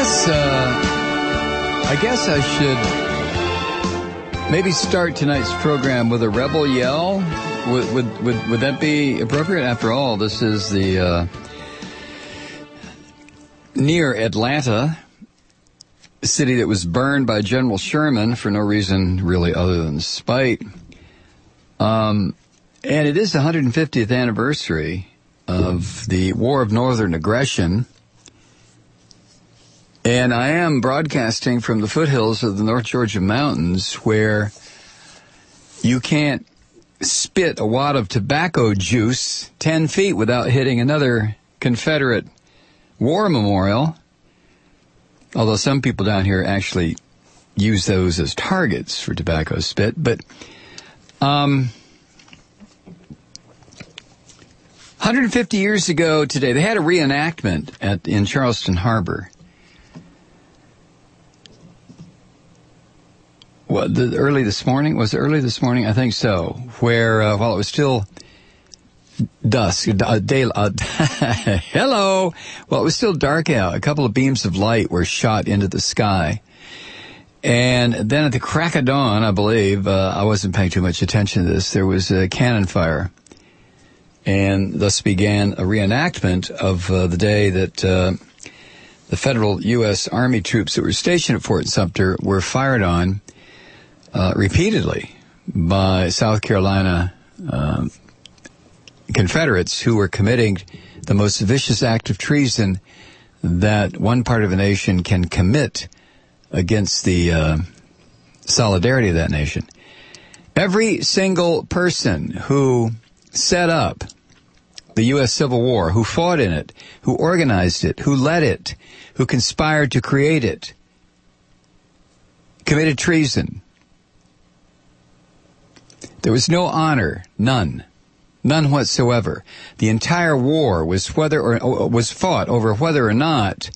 guess I should maybe start tonight's program with a rebel yell. Would that be appropriate? After all, this is the near Atlanta, a city that was burned by General Sherman for no reason really other than spite. And it is the 150th anniversary of the War of Northern Aggression. And I am broadcasting from the foothills of the North Georgia mountains, where you can't spit a wad of tobacco juice 10 feet without hitting another Confederate war memorial. Although some people down here actually use those as targets for tobacco spit. But 150 years ago today, they had a reenactment in Charleston Harbor. Early this morning? Was it early this morning? I think so. Where, while it was still dusk, hello! Well, it was still dark out. A couple of beams of light were shot into the sky. And then at the crack of dawn, I believe, I wasn't paying too much attention to this, there was a cannon fire. And thus began a reenactment of the day that the federal U.S. Army troops that were stationed at Fort Sumter were fired on repeatedly by South Carolina Confederates who were committing the most vicious act of treason that one part of a nation can commit against the solidarity of that nation. Every single person who set up the U.S. Civil War, who fought in it, who organized it, who led it, who conspired to create it, committed treason. There was no honor, none whatsoever. The entire war was fought over whether or not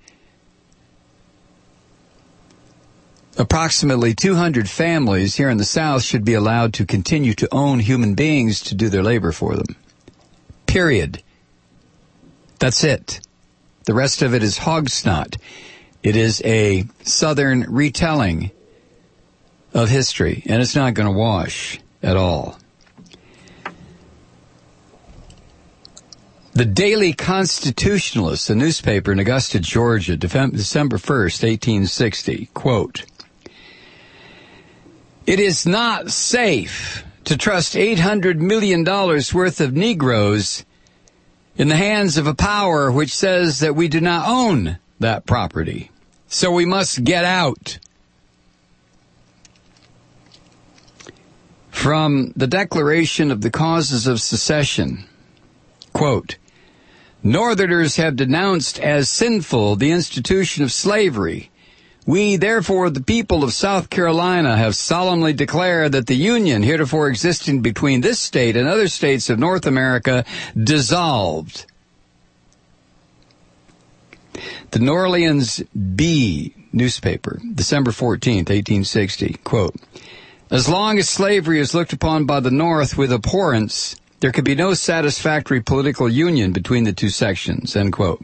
approximately 200 families here in the South should be allowed to continue to own human beings to do their labor for them. Period. That's it. The rest of it is hog snot. It is a Southern retelling of history, and it's not going to wash at all. The Daily Constitutionalist, a newspaper in Augusta, Georgia, December 1st, 1860, quote, "It is not safe to trust $800 million worth of Negroes in the hands of a power which says that we do not own that property. So we must get out." From the Declaration of the Causes of Secession, quote, "Northerners have denounced as sinful the institution of slavery. We, therefore, the people of South Carolina, have solemnly declared that the union heretofore existing between this state and other states of North America dissolved." The New Orleans Bee newspaper, December 14th, 1860, quote, "As long as slavery is looked upon by the North with abhorrence, there could be no satisfactory political union between the two sections," end quote.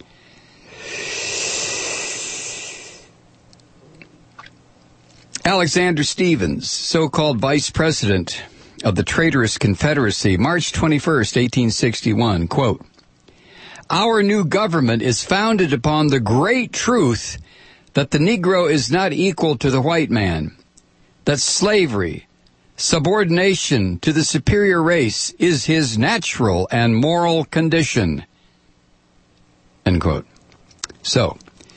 Alexander Stephens, so-called vice president of the traitorous Confederacy, March 21st, 1861, quote, "Our new government is founded upon the great truth that the Negro is not equal to the white man, that slavery, subordination to the superior race, is his natural and moral condition," end quote. So,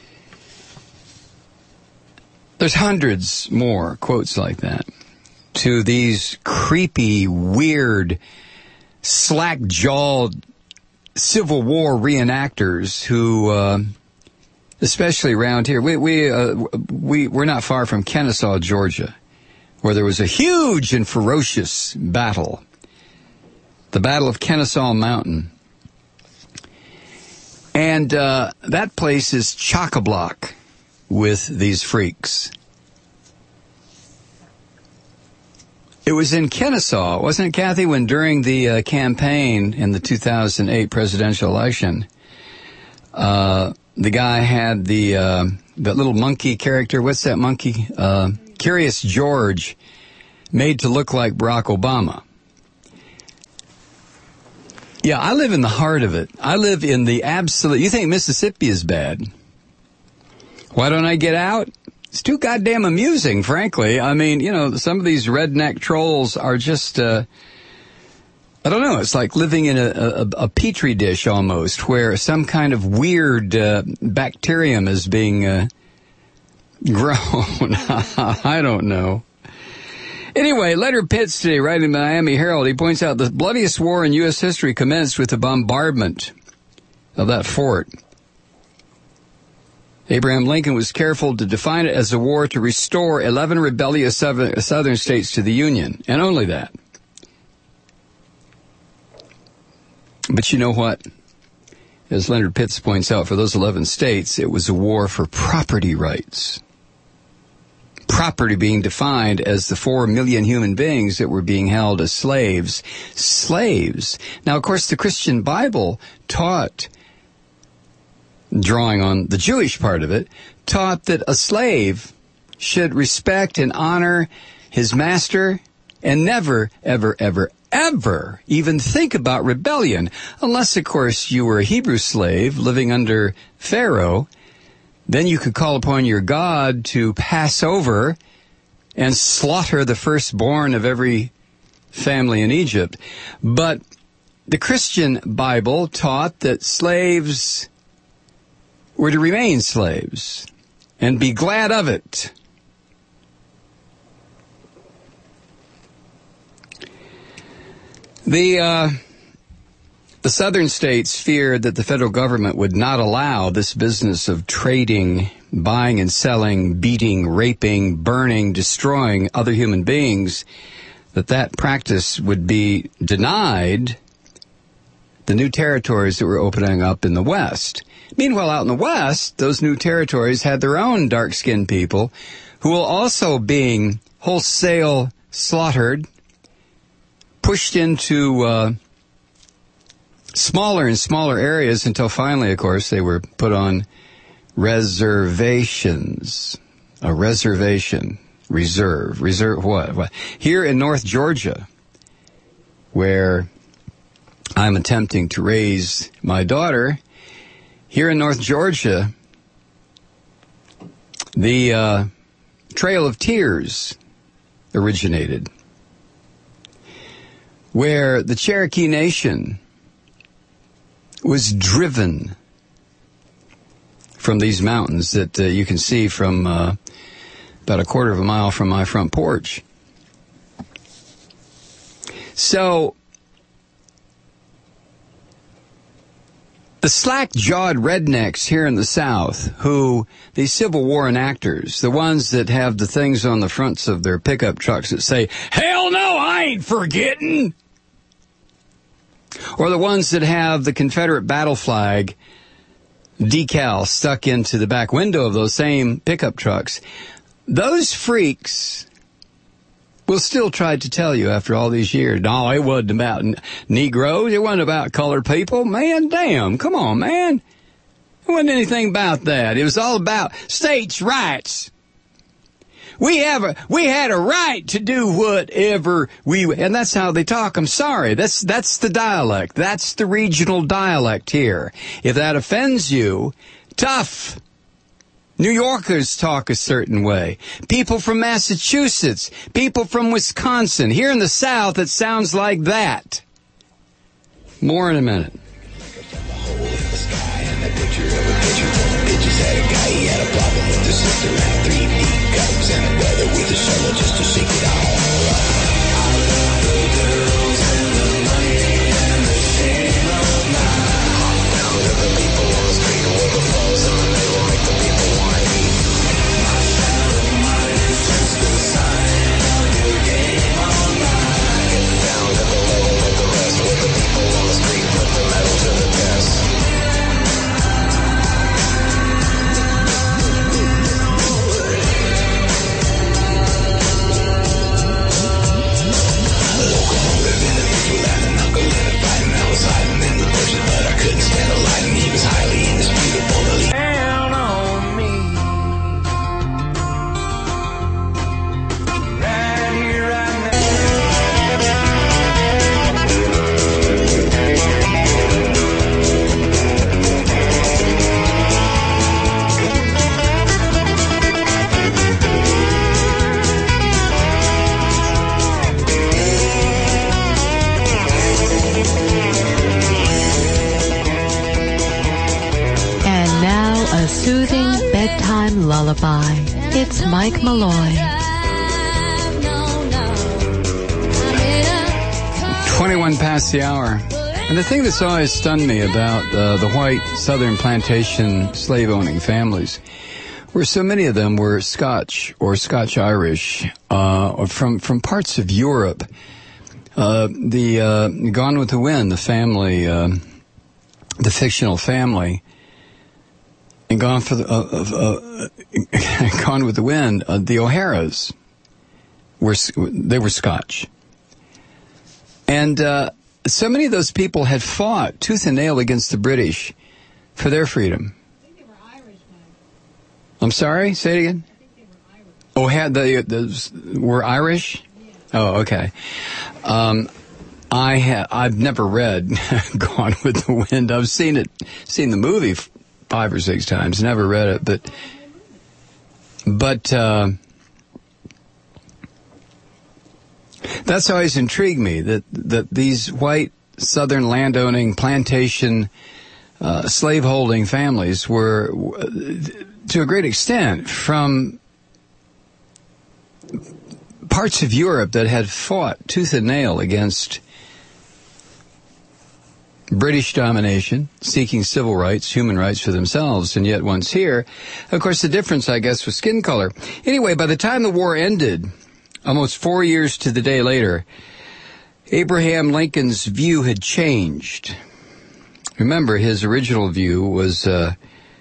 there's hundreds more quotes like that to these creepy, weird, slack-jawed Civil War reenactors who, especially around here, we're not far from Kennesaw, Georgia, where there was a huge and ferocious battle, the Battle of Kennesaw Mountain. And that place is chock-a-block with these freaks. It was in Kennesaw, wasn't it, Kathy, when during the campaign in the 2008 presidential election, the guy had the that little monkey character. What's that monkey? Curious George, made to look like Barack Obama. Yeah, I live in the heart of it. I live in the absolute... You think Mississippi is bad? Why don't I get out? It's too goddamn amusing, frankly. I mean, you know, some of these redneck trolls are just... I don't know. It's like living in a petri dish almost, where some kind of weird bacterium is being grown. I don't know. Anyway, Leonard Pitts today, writing in the Miami Herald, he points out the bloodiest war in U.S. history commenced with the bombardment of that fort. Abraham Lincoln was careful to define it as a war to restore 11 rebellious southern states to the Union, and only that. But you know what? As Leonard Pitts points out, for those 11 states, it was a war for property rights. Property being defined as the 4 million human beings that were being held as slaves. Slaves. Now, of course, the Christian Bible taught, drawing on the Jewish part of it, taught that a slave should respect and honor his master and never, ever, ever, ever even think about rebellion. Unless, of course, you were a Hebrew slave living under Pharaoh. Then you could call upon your God to pass over and slaughter the firstborn of every family in Egypt. But the Christian Bible taught that slaves were to remain slaves and be glad of it. The southern states feared that the federal government would not allow this business of trading, buying and selling, beating, raping, burning, destroying other human beings, that practice would be denied the new territories that were opening up in the West. Meanwhile, out in the West, those new territories had their own dark-skinned people who were also being wholesale slaughtered, pushed into smaller and smaller areas until finally, of course, they were put on reservations. A reservation. Reserve what? Here in North Georgia, where I'm attempting to raise my daughter, here in North Georgia, the Trail of Tears originated, where the Cherokee Nation was driven from these mountains that you can see from about a quarter of a mile from my front porch. So the slack-jawed rednecks here in the South, who, these Civil War enactors, the ones that have the things on the fronts of their pickup trucks that say, "Hell no, I ain't forgetting," or the ones that have the Confederate battle flag decal stuck into the back window of those same pickup trucks, those freaks will still try to tell you after all these years, no, it wasn't about Negroes, it wasn't about colored people. Man, damn, come on, man. It wasn't anything about that. It was all about states' rights. We had a right to do whatever and that's how they talk. I'm sorry. That's the dialect. That's the regional dialect here. If that offends you, tough. New Yorkers talk a certain way. People from Massachusetts, people from Wisconsin. Here in the South, it sounds like that. More in a minute. Just to shake it all Lullaby. It's Mike Malloy. 21 past the hour. And the thing that's always stunned me about the white southern plantation slave-owning families were so many of them were Scotch or Scotch-Irish, or from parts of Europe. The Gone with the Wind, the family, the fictional family, and Gone with the Wind, the O'Haras were Scotch. And so many of those people had fought tooth and nail against the British for their freedom. I think they were Irish, man. I'm sorry? Say it again? I think they were Irish. Were Irish? Yeah. Oh, okay. I've never read Gone with the Wind. I've seen the movie 5 or 6 times, never read it, but that's always intrigued me, that these white southern landowning plantation slaveholding families were, to a great extent, from parts of Europe that had fought tooth and nail against British domination, seeking civil rights, human rights for themselves, and yet once here, of course, the difference, I guess, was skin color. Anyway, by the time the war ended, almost 4 years to the day later, Abraham Lincoln's view had changed. Remember, his original view was the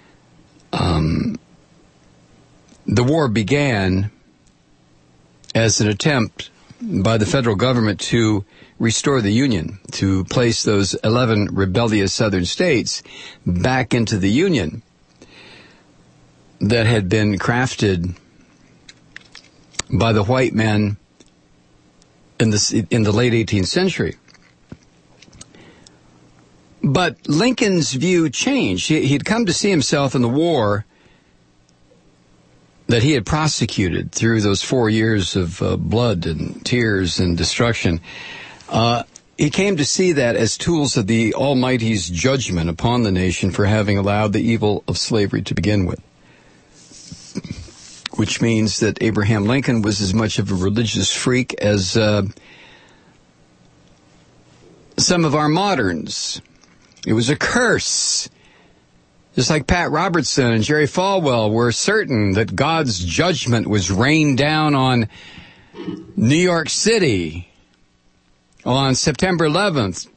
war began as an attempt by the federal government to restore the Union, to place those 11 rebellious southern states back into the Union that had been crafted by the white men in the late 18th century. But Lincoln's view changed. He'd come to see himself in the war that he had prosecuted through those 4 years of blood and tears and destruction. He came to see that as tools of the Almighty's judgment upon the nation for having allowed the evil of slavery to begin with. Which means that Abraham Lincoln was as much of a religious freak as some of our moderns. It was a curse. Just like Pat Robertson and Jerry Falwell were certain that God's judgment was rained down on New York City on September 11th,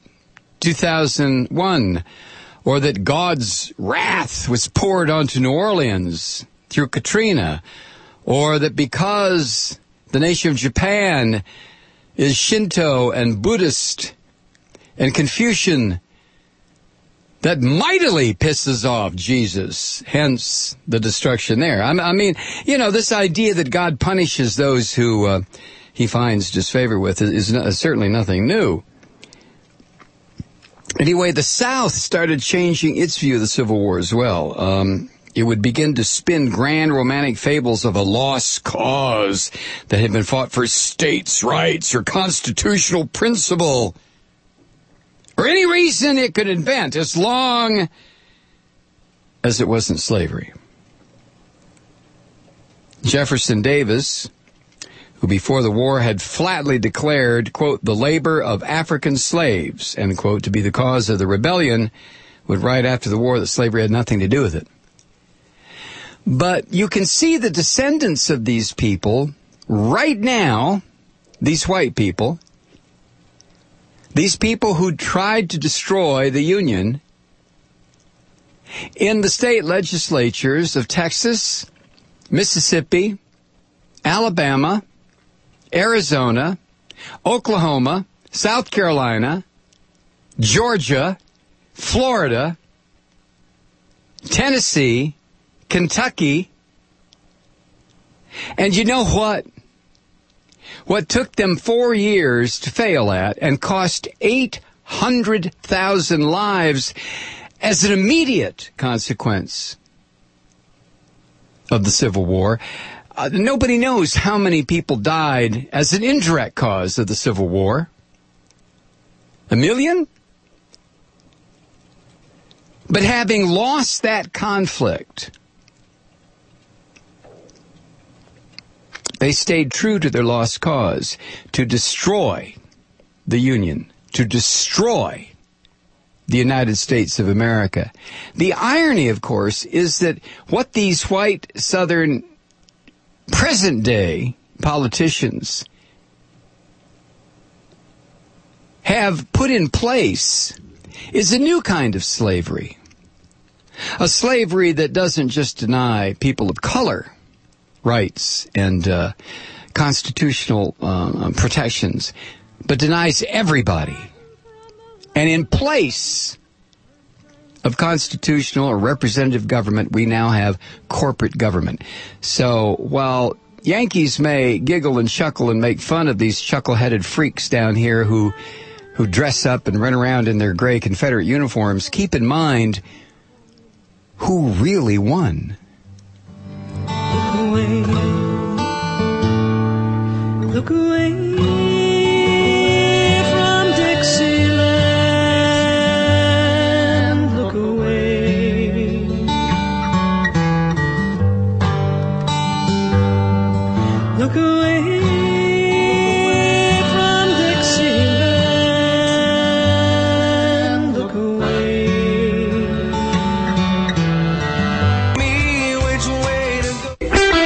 2001, or that God's wrath was poured onto New Orleans through Katrina, or that because the nation of Japan is Shinto and Buddhist and Confucian, that mightily pisses off Jesus, hence the destruction there. I mean, this idea that God punishes those who he finds disfavor with is certainly nothing new. Anyway, the South started changing its view of the Civil War as well. It would begin to spin grand romantic fables of a lost cause that had been fought for states' rights or constitutional principle, or any reason it could invent, as long as it wasn't slavery. Jefferson Davis, who before the war had flatly declared, quote, the labor of African slaves, end quote, to be the cause of the rebellion, would write after the war that slavery had nothing to do with it. But you can see the descendants of these people right now, these white people, these people who tried to destroy the Union, in the state legislatures of Texas, Mississippi, Alabama, Arizona, Oklahoma, South Carolina, Georgia, Florida, Tennessee, Kentucky. And you know what? What took them 4 years to fail at and cost 800,000 lives as an immediate consequence of the Civil War. Nobody knows how many people died as an indirect cause of the Civil War. 1 million? But having lost that conflict, They stayed true to their lost cause, to destroy the Union, to destroy the United States of America. The irony, of course, is that what these white Southern present-day politicians have put in place is a new kind of slavery. A slavery that doesn't just deny people of color rights and constitutional protections, but denies everybody. And in place of constitutional or representative government, we now have corporate government. So while Yankees may giggle and chuckle and make fun of these chuckle-headed freaks down here who dress up and run around in their gray Confederate uniforms, keep in mind who really won. Look away from Dixieland. Look away. Look away from Dixieland. Look away. Me, which way to go?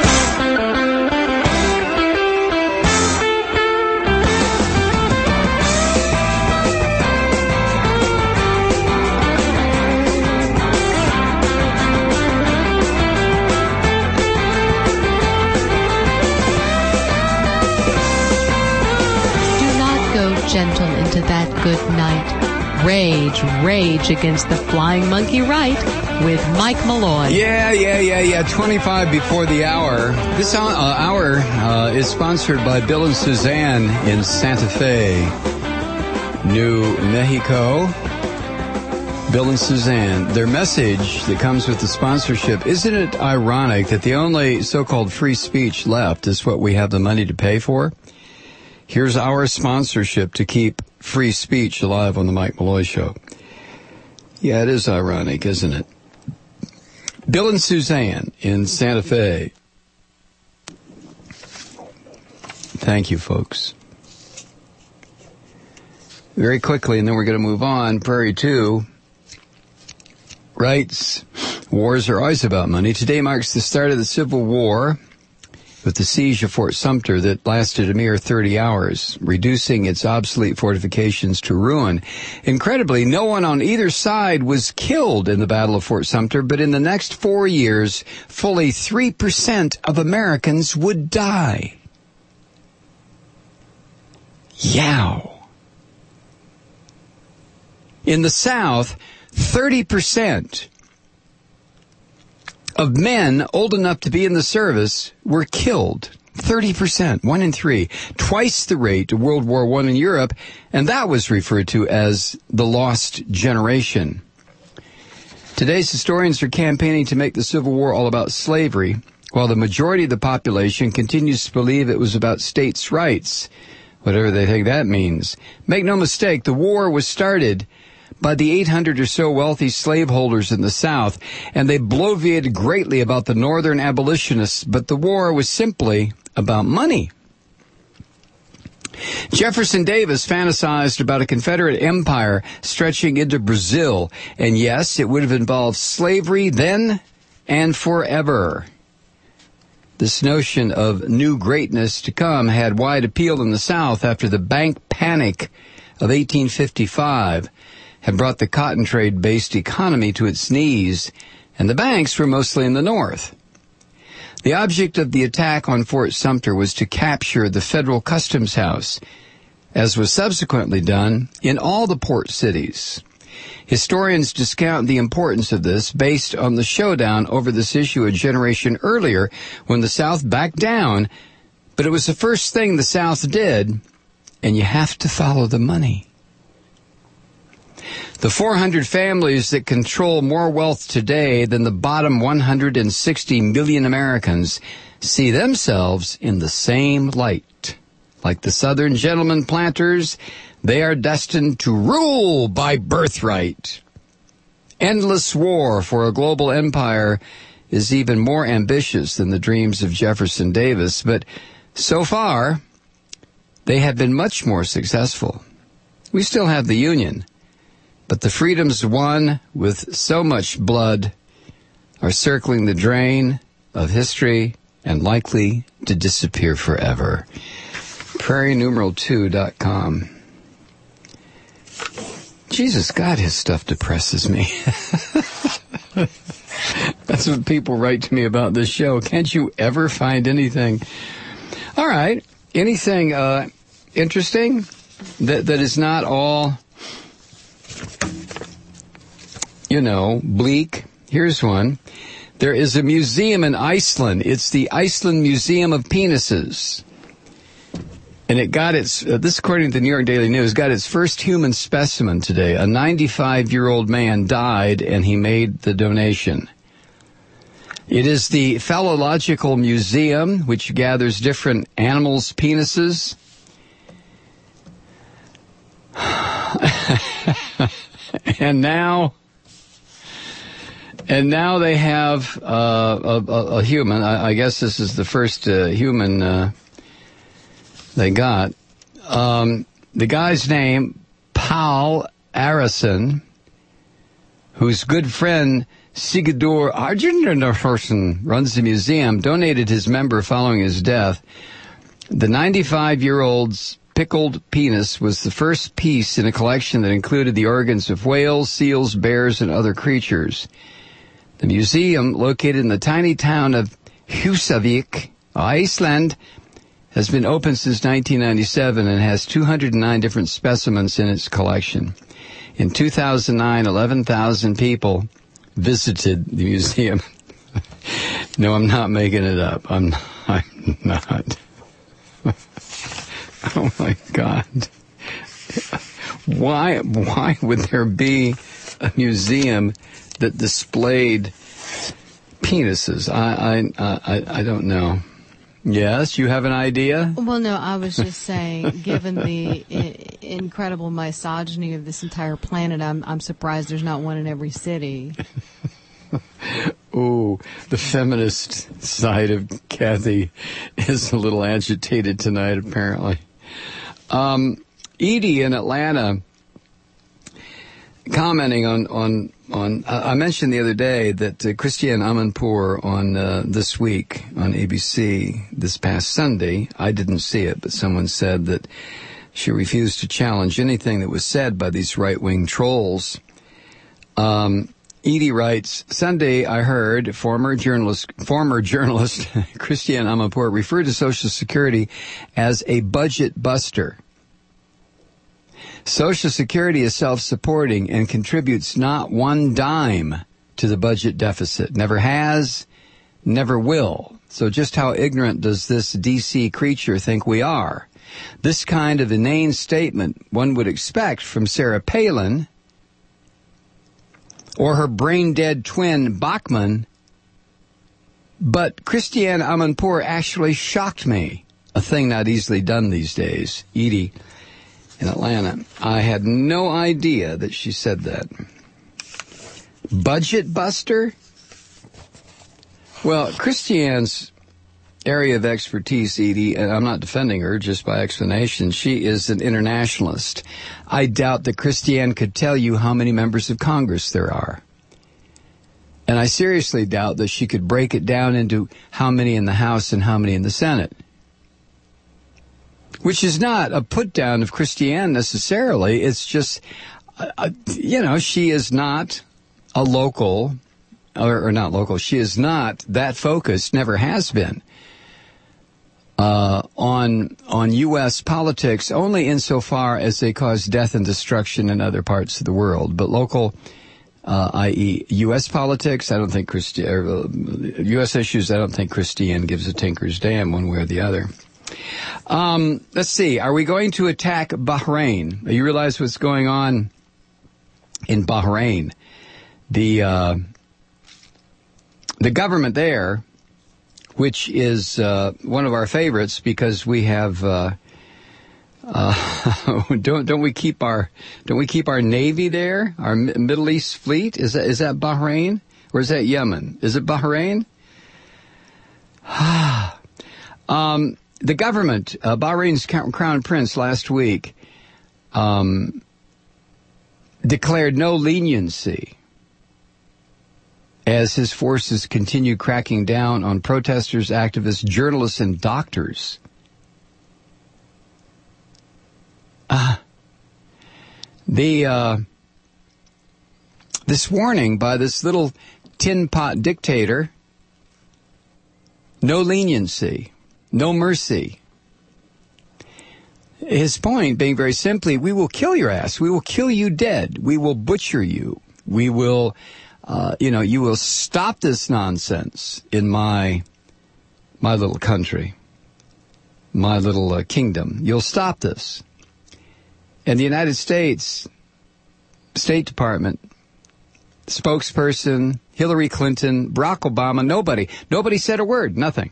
Gentle into that good night. Rage, rage against the flying monkey right with Mike Malloy. Yeah. 25 before the hour. This hour is sponsored by Bill and Suzanne in Santa Fe, New Mexico. Bill and Suzanne. Their message that comes with the sponsorship, isn't it ironic that the only so-called free speech left is what we have the money to pay for? Here's our sponsorship to keep free speech alive on the Mike Malloy Show. Yeah, it is ironic, isn't it? Bill and Suzanne in Santa Fe. Thank you, folks. Very quickly, and then we're going to move on. Prairie 2 writes, wars are always about money. Today marks the start of the Civil War, with the siege of Fort Sumter that lasted a mere 30 hours, reducing its obsolete fortifications to ruin. Incredibly, no one on either side was killed in the Battle of Fort Sumter, but in the next 4 years, fully 3% of Americans would die. Yow. In the South, 30% of men old enough to be in the service were killed. 30%, 1 in 3, twice the rate of World War I in Europe, and that was referred to as the lost generation. Today's historians are campaigning to make the Civil War all about slavery, while the majority of the population continues to believe it was about states' rights, whatever they think that means. Make no mistake, the war was started by the 800 or so wealthy slaveholders in the South, and they bloviated greatly about the northern abolitionists, but the war was simply about money. Jefferson Davis fantasized about a Confederate empire stretching into Brazil, and yes, it would have involved slavery then and forever. This notion of new greatness to come had wide appeal in the South after the bank panic of 1855 had brought the cotton trade-based economy to its knees, and the banks were mostly in the North. The object of the attack on Fort Sumter was to capture the Federal Customs House, as was subsequently done in all the port cities. Historians discount the importance of this based on the showdown over this issue a generation earlier when the South backed down, but it was the first thing the South did, and you have to follow the money. The 400 families that control more wealth today than the bottom 160 million Americans see themselves in the same light. Like the Southern gentlemen planters, they are destined to rule by birthright. Endless war for a global empire is even more ambitious than the dreams of Jefferson Davis, but So far, they have been much more successful. We still have the Union, but the freedoms won with so much blood are circling the drain of history and likely to disappear forever. PrairieNumeral2.com. Jesus, God, his stuff depresses me. That's what people write to me about this show. Can't you ever find anything? All right. Anything interesting that is not all, bleak? Here's one. There is a museum in Iceland. It's the Iceland Museum of Penises. And it got its, this according to the New York Daily News, got its first human specimen today. A 95-year-old man died and he made the donation. It is the Phallological Museum, which gathers different animals' penises. And now they have a human. I guess this is the first human they got. The guy's name, Paul Arason, whose good friend Sigurdur Arnarson runs the museum, donated his member following his death. The 95-year-old's pickled penis was the first piece in a collection that included the organs of whales, seals, bears, and other creatures. The museum, located in the tiny town of Húsavík, Iceland, has been open since 1997 and has 209 different specimens in its collection. In 2009, 11,000 people visited the museum. No, I'm not making it up. I'm not. Oh my God. Why would there be a museum that displayed penises? I don't know. Yes, you have an idea? Well, no, I was just saying, given the incredible misogyny of this entire planet, I'm surprised there's not one in every city. Ooh, the feminist side of Kathy is a little agitated tonight, apparently. Edie in Atlanta, commenting on I mentioned the other day that Christiane Amanpour on This Week on ABC this past Sunday, I didn't see it, but someone said that she refused to challenge anything that was said by these right-wing trolls. Edie writes, Sunday I heard former journalist Christiane Amanpour refer to Social Security as a budget buster. Social Security is self-supporting and contributes not one dime to the budget deficit. Never has, never will. So just how ignorant does this D.C. creature think we are? This kind of inane statement one would expect from Sarah Palin or her brain-dead twin Bachmann, but Christiane Amanpour actually shocked me, a thing not easily done these days. Edie in Atlanta. I had no idea that she said that. Budget buster? Well, Christiane's area of expertise, Edie, and I'm not defending her just by explanation, she is an internationalist. I doubt that Christiane could tell you how many members of Congress there are. And I seriously doubt that she could break it down into how many in the House and how many in the Senate. Which is not a put-down of Christiane necessarily. It's just, she is not a local, or not local, she is not that focused, never has been, on U.S. politics, only insofar as they cause death and destruction in other parts of the world. But local, i.e. U.S. politics, I don't think U.S. issues, I don't think Christiane gives a tinker's damn one way or the other. Let's see. Are we going to attack Bahrain? You realize what's going on in Bahrain? The government there, which is one of our favorites because we have don't we keep our Navy there? Our Middle East fleet? Is that Bahrain or is that Yemen? Is it Bahrain? the government, Bahrain's crown prince last week, declared no leniency as his forces continue cracking down on protesters, activists, journalists, and doctors. This warning by this little tin pot dictator, no leniency, no mercy. His point being very simply, we will kill your ass. We will kill you dead. We will butcher you. We will, you will stop this nonsense in my little country, my little kingdom. You'll stop this. And the United States State Department spokesperson, Hillary Clinton, Barack Obama, nobody said a word, nothing.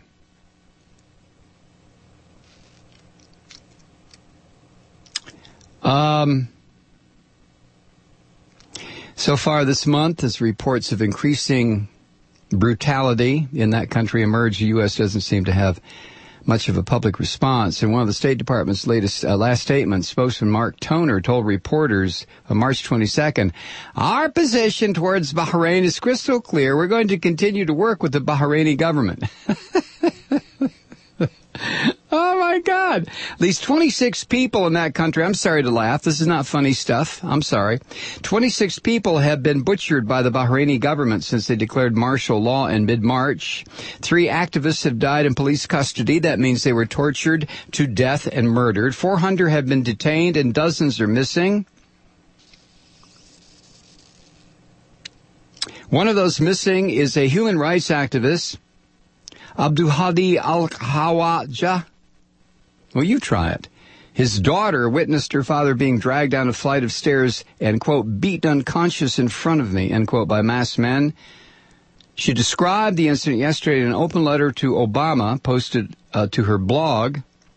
So far this month, as reports of increasing brutality in that country emerge, the U.S. doesn't seem to have much of a public response. In one of the State Department's last statements, spokesman Mark Toner told reporters on March 22nd, our position towards Bahrain is crystal clear. We're going to continue to work with the Bahraini government. Oh, my God. At least 26 people in that country. I'm sorry to laugh. This is not funny stuff. I'm sorry. 26 people have been butchered by the Bahraini government since they declared martial law in mid-March. 3 activists have died in police custody. That means they were tortured to death and murdered. 400 have been detained and dozens are missing. One of those missing is a human rights activist, Abdulhadi Al-Khawaja. Well, you try it. His daughter witnessed her father being dragged down a flight of stairs and, quote, beaten unconscious in front of me, end quote, by masked men. She described the incident yesterday in an open letter to Obama posted to her blog.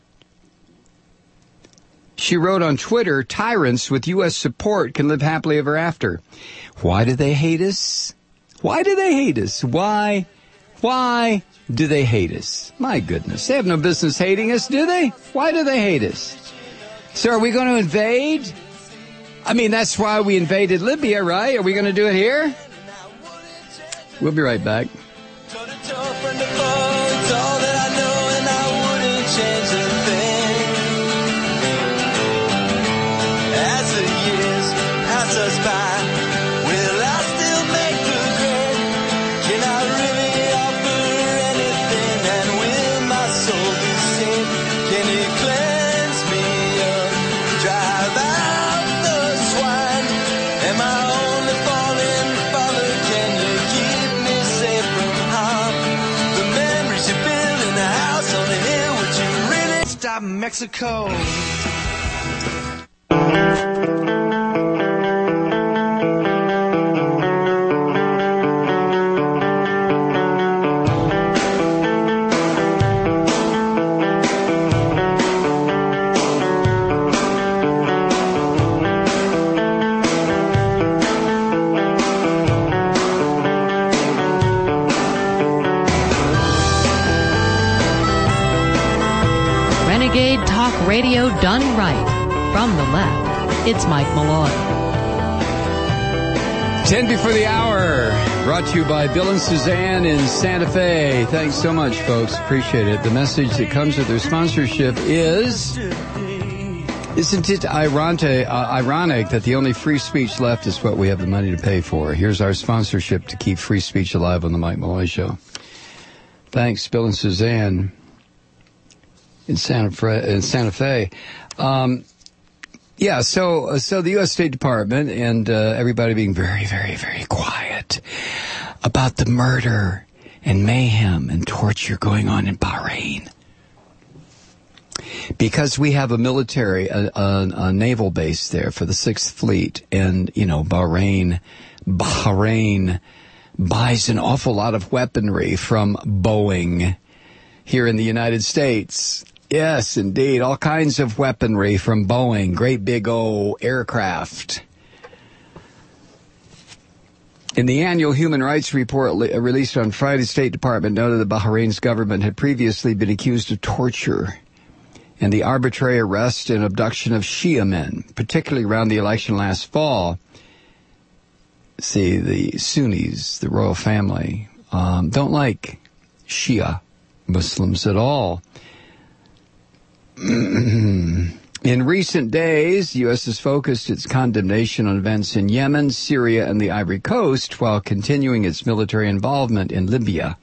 She wrote on Twitter, tyrants with U.S. support can live happily ever after. Why do they hate us? Why do they hate us? Why do they hate us? My goodness. They have no business hating us, do they? Why do they hate us? So are we going to invade? I mean, that's why we invaded Libya, right? Are we going to do it here? We'll be right back. As the years pass us by, will I still make the grade? Can I really offer anything? And will my soul be saved? Can you cleanse me up, drive out the swine? Am I only falling, Father? Can you keep me safe from harm? The memories you build in the house on the hill, would you really stop Mexico? Renegade Talk Radio done right. From the left, it's Mike Malloy. 10 before the hour. Brought to you by Bill and Suzanne in Santa Fe. Thanks so much, folks. Appreciate it. The message that comes with their sponsorship is, isn't it ironic that the only free speech left is what we have the money to pay for? Here's our sponsorship to keep free speech alive on the Mike Malloy Show. Thanks, Bill and Suzanne in Santa Fe. Yeah, so the U.S. State Department and everybody being very, very, very quiet about the murder and mayhem and torture going on in Bahrain. Because we have a military, a naval base there for the 6th Fleet, and, you know, Bahrain buys an awful lot of weaponry from Boeing here in the United States. Yes, indeed. All kinds of weaponry from Boeing. Great big old aircraft. In the annual human rights report released on Friday, the State Department noted that Bahrain's government had previously been accused of torture and the arbitrary arrest and abduction of Shia men, particularly around the election last fall. See, the Sunnis, the royal family, don't like Shia Muslims at all. In recent days, the U.S. has focused its condemnation on events in Yemen, Syria, and the Ivory Coast while continuing its military involvement in Libya.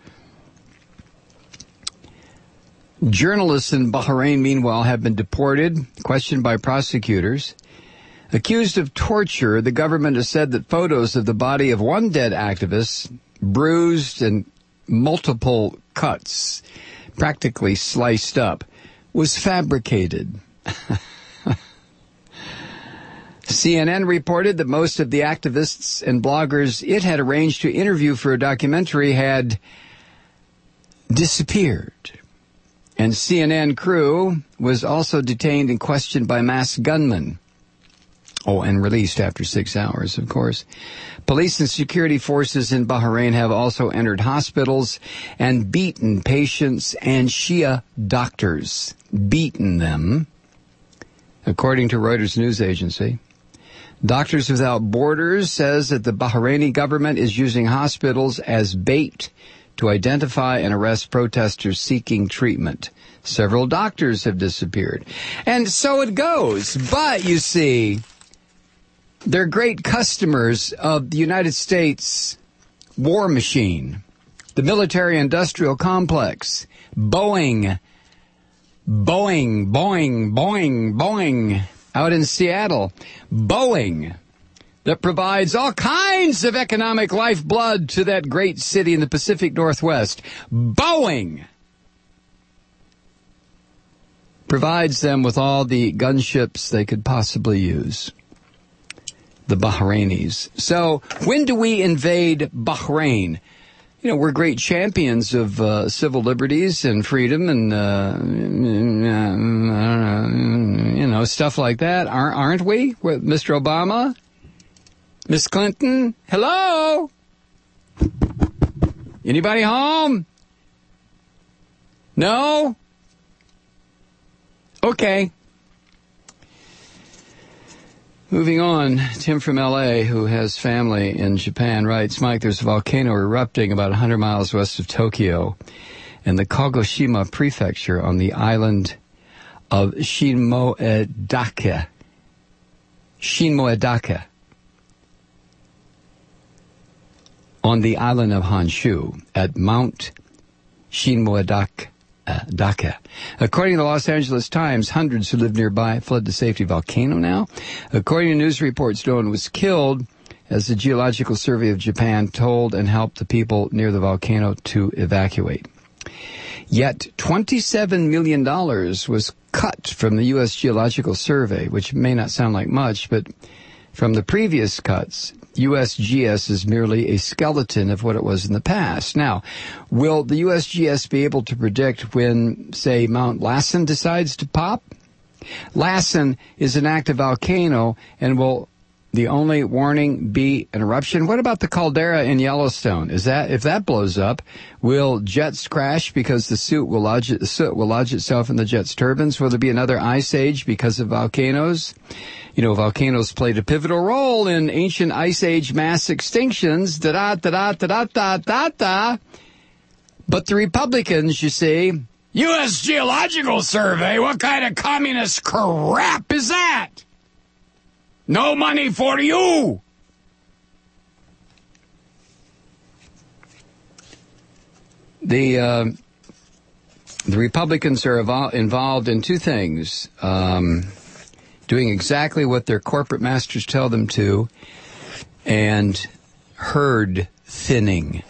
Journalists in Bahrain, meanwhile, have been deported, questioned by prosecutors. Accused of torture, the government has said that photos of the body of one dead activist, bruised and multiple cuts, practically sliced up, was fabricated. CNN reported that most of the activists and bloggers it had arranged to interview for a documentary had disappeared. And CNN crew was also detained and questioned by masked gunmen. Oh, and released after 6 hours, of course. Police and security forces in Bahrain have also entered hospitals and beaten patients and Shia doctors. Beaten them, according to Reuters news agency. Doctors Without Borders says that the Bahraini government is using hospitals as bait to identify and arrest protesters seeking treatment. Several doctors have disappeared. And so it goes. But, you see, they're great customers of the United States war machine, the military-industrial complex, Boeing, out in Seattle. Boeing, that provides all kinds of economic lifeblood to that great city in the Pacific Northwest. Boeing provides them with all the gunships they could possibly use. The Bahrainis. So, when do we invade Bahrain? You know, we're great champions of civil liberties and freedom and, stuff like that, aren't we? Mr. Obama? Miss Clinton? Hello? Anybody home? No? Okay. Moving on, Tim from L.A., who has family in Japan, writes, Mike, there's a volcano erupting about 100 miles west of Tokyo in the Kagoshima prefecture on the island of Shinmoedake. On the island of Honshu at Mount Shinmoedake. According to the Los Angeles Times, hundreds who live nearby fled to safety. Volcano now? According to news reports, no one was killed as the Geological Survey of Japan told and helped the people near the volcano to evacuate. Yet $27 million was cut from the U.S. Geological Survey, which may not sound like much, but from the previous cuts, USGS is merely a skeleton of what it was in the past. Now, will the USGS be able to predict when, say, Mount Lassen decides to pop? Lassen is an active volcano, and will the only warning be an eruption? What about the caldera in Yellowstone? If that blows up, will jets crash because the soot will lodge itself in the jet's turbines? Will there be another ice age because of volcanoes? You know, volcanoes played a pivotal role in ancient ice age mass extinctions. But the Republicans, you see, U.S. Geological Survey, what kind of communist crap is that? No money for you! The Republicans are involved in two things. Doing exactly what their corporate masters tell them to, and herd thinning.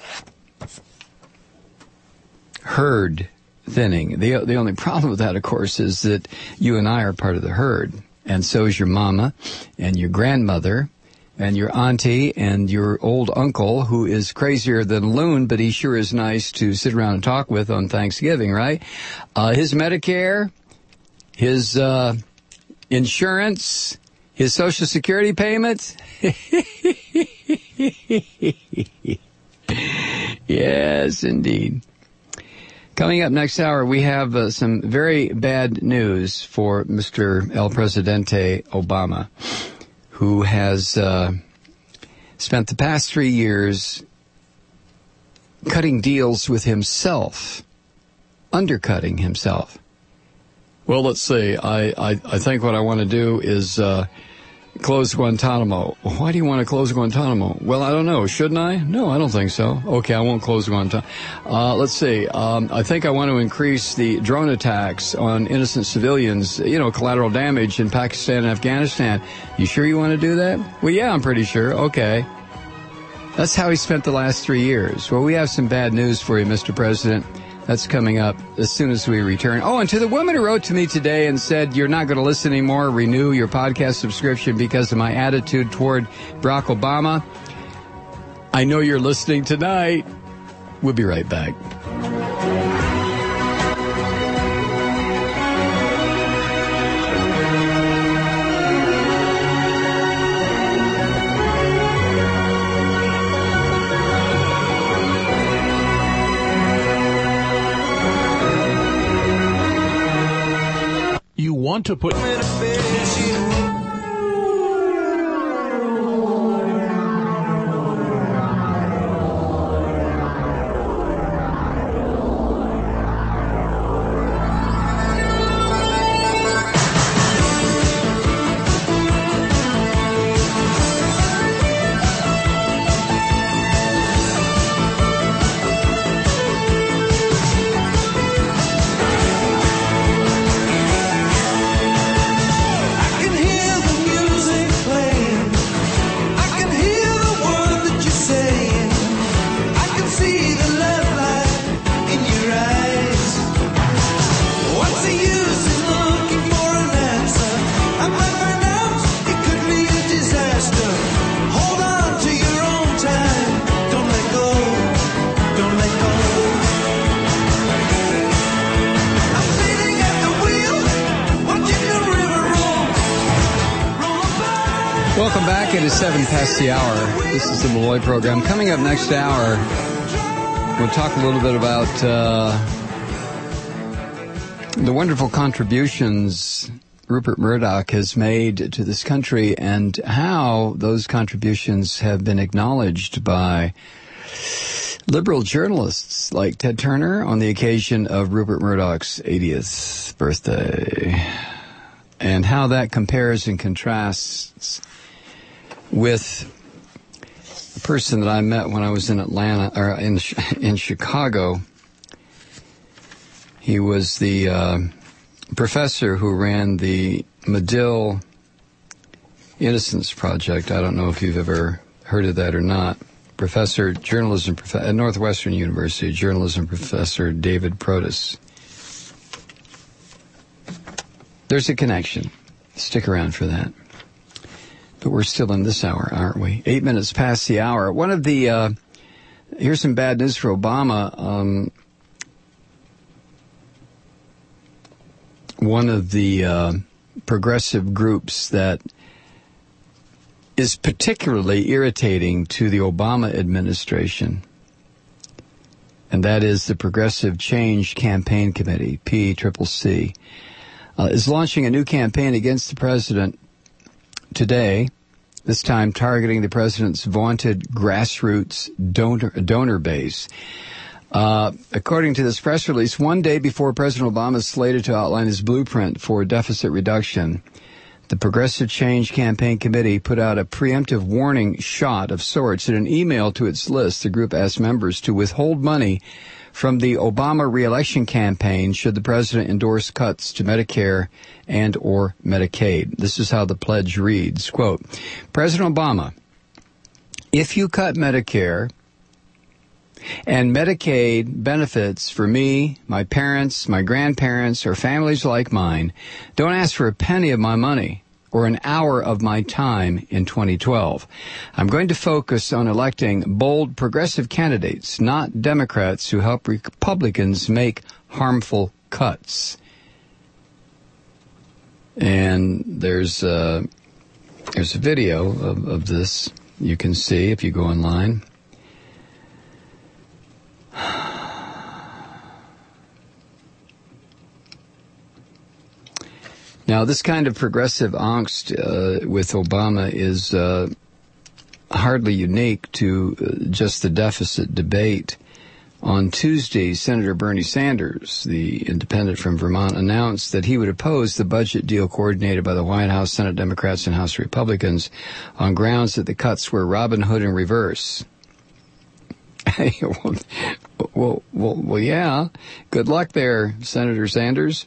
Herd thinning. The only problem with that, of course, is that you and I are part of the herd, and so is your mama, and your grandmother, and your auntie, and your old uncle, who is crazier than a loon, but he sure is nice to sit around and talk with on Thanksgiving, right? His Medicare, his insurance, his Social Security payments. Yes, indeed. Coming up next hour, we have some very bad news for Mr. El Presidente Obama, who has spent the past 3 years cutting deals with himself, undercutting himself. Well, let's see. I think what I want to do is close Guantanamo. Why do you want to close Guantanamo? Well, I don't know. Shouldn't I? No, I don't think so. Okay, I won't close Guantanamo. Let's see. I think I want to increase the drone attacks on innocent civilians, collateral damage in Pakistan and Afghanistan. You sure you want to do that? Well, yeah, I'm pretty sure. Okay. That's how he spent the last 3 years. Well, we have some bad news for you, Mr. President. That's coming up as soon as we return. Oh, and to the woman who wrote to me today and said, you're not going to listen anymore, renew your podcast subscription because of my attitude toward Barack Obama, I know you're listening tonight. We'll be right back. You want to put... Welcome back. It is 7 past the hour. This is the Malloy program. Coming up next hour, we'll talk a little bit about the wonderful contributions Rupert Murdoch has made to this country and how those contributions have been acknowledged by liberal journalists like Ted Turner on the occasion of Rupert Murdoch's 80th birthday, and how that compares and contrasts with a person that I met when I was in Atlanta, or in Chicago. He was the professor who ran the Medill Innocence Project. I don't know if you've ever heard of that or not. Professor, journalism at Northwestern University, journalism professor David Protas. There's a connection. Stick around for that. But we're still in this hour, aren't we? 8 minutes past the hour. One of the, here's some bad news for Obama. One of the progressive groups that is particularly irritating to the Obama administration, and that is the Progressive Change Campaign Committee, PCCC, is launching a new campaign against the president today, this time targeting the president's vaunted grassroots donor base. According to this press release, one day before President Obama is slated to outline his blueprint for deficit reduction, the Progressive Change Campaign Committee put out a preemptive warning shot of sorts. In an email to its list, the group asked members to withhold money from the Obama re-election campaign should the president endorse cuts to Medicare and or Medicaid. This is how the pledge reads, quote, President Obama, if you cut Medicare and Medicaid benefits for me, my parents, my grandparents, or families like mine, don't ask for a penny of my money or an hour of my time in 2012. I'm going to focus on electing bold progressive candidates, not Democrats who help Republicans make harmful cuts. And there's a video of this you can see if you go online. Now, this kind of progressive angst with Obama is hardly unique to just the deficit debate. On Tuesday, Senator Bernie Sanders, the independent from Vermont, announced that he would oppose the budget deal coordinated by the White House, Senate Democrats, and House Republicans on grounds that the cuts were Robin Hood in reverse. well, yeah. Good luck there, Senator Sanders.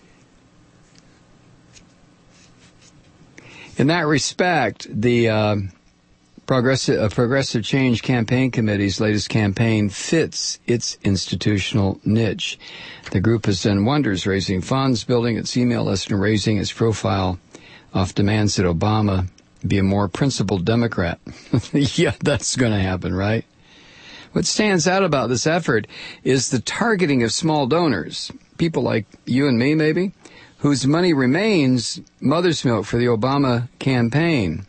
In that respect, the Progressive Change Campaign Committee's latest campaign fits its institutional niche. The group has done wonders raising funds, building its email list, and raising its profile off demands that Obama be a more principled Democrat. Yeah, that's going to happen, right? What stands out about this effort is the targeting of small donors, people like you and me maybe, whose money remains mother's milk for the Obama campaign.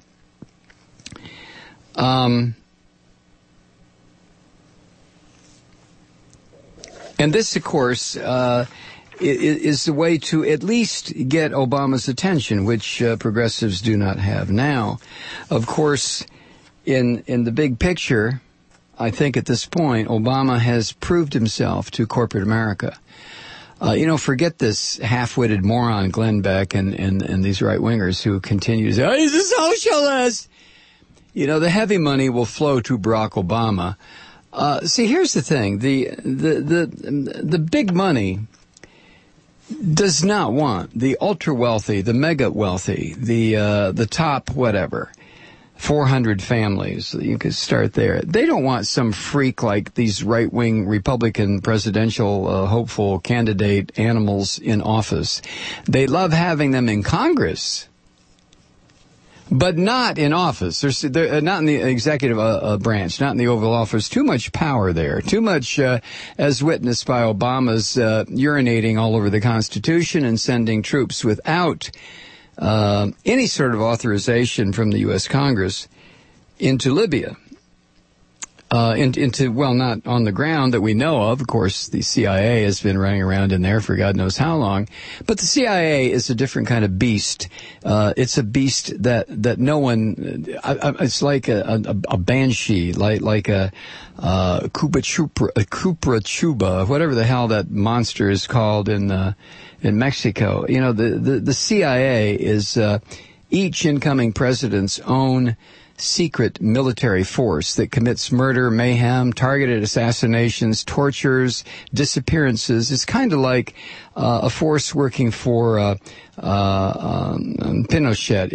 And this, of course, is the way to at least get Obama's attention, which progressives do not have now. Of course, in the big picture, I think at this point, Obama has proved himself to corporate America. Forget this half-witted moron, Glenn Beck, and these right-wingers who continue to say, oh, he's a socialist. The heavy money will flow to Barack Obama. See, here's the thing. The big money does not want the ultra-wealthy, the mega-wealthy, the top whatever, 400 families. You could start there. They don't want some freak like these right-wing Republican presidential hopeful candidate animals in office. They love having them in Congress, but not in office. They're not in the executive branch, not in the Oval Office. Too much power there. Too much, as witnessed by Obama's urinating all over the Constitution and sending troops without any sort of authorization from the U.S. Congress into Libya. Not on the ground that we know of. Of course, the CIA has been running around in there for God knows how long. But the CIA is a different kind of beast. It's a beast that no one, it's like a banshee, like a Cuprachuba, whatever the hell that monster is called in Mexico. The CIA is each incoming president's own secret military force that commits murder, mayhem, targeted assassinations, tortures, disappearances. It's kind of like a force working for Pinochet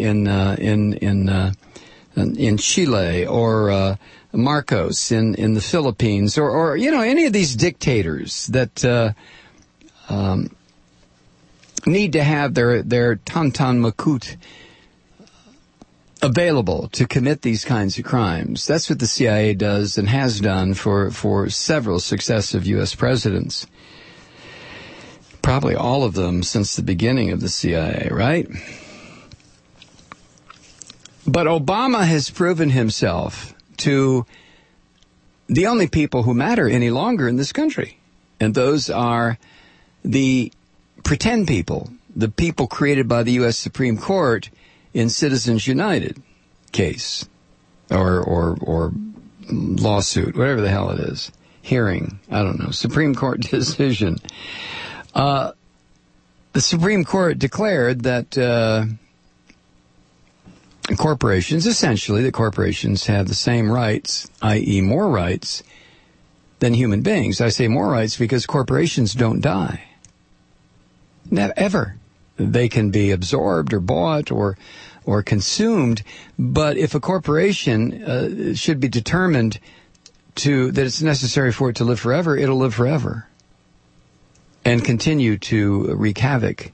in Chile, or Marcos in the Philippines, or any of these dictators that need to have their Tantan Makut available to commit these kinds of crimes. That's what the CIA does and has done for several successive U.S. presidents. Probably all of them since the beginning of the CIA, right? But Obama has proven himself to the only people who matter any longer in this country. And those are the pretend people, the people created by the U.S. Supreme Court in Citizens United case, or lawsuit, whatever the hell it is, hearing, I don't know, Supreme Court decision. The Supreme Court declared that corporations, essentially, the corporations have the same rights, i.e. more rights, than human beings. I say more rights because corporations don't die. Never, ever. They can be absorbed or bought or consumed, but if a corporation should be determined that it's necessary for it to live forever, it'll live forever and continue to wreak havoc.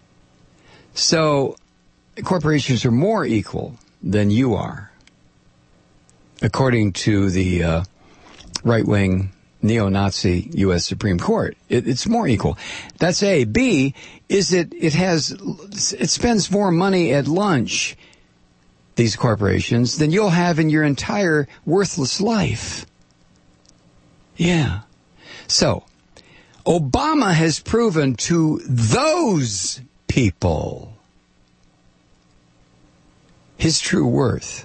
So corporations are more equal than you are, according to the right-wing neo-Nazi U.S. Supreme Court. It's more equal. That's A. B is it spends more money at lunch these corporations than you'll have in your entire worthless life. Yeah. So, Obama has proven to those people his true worth.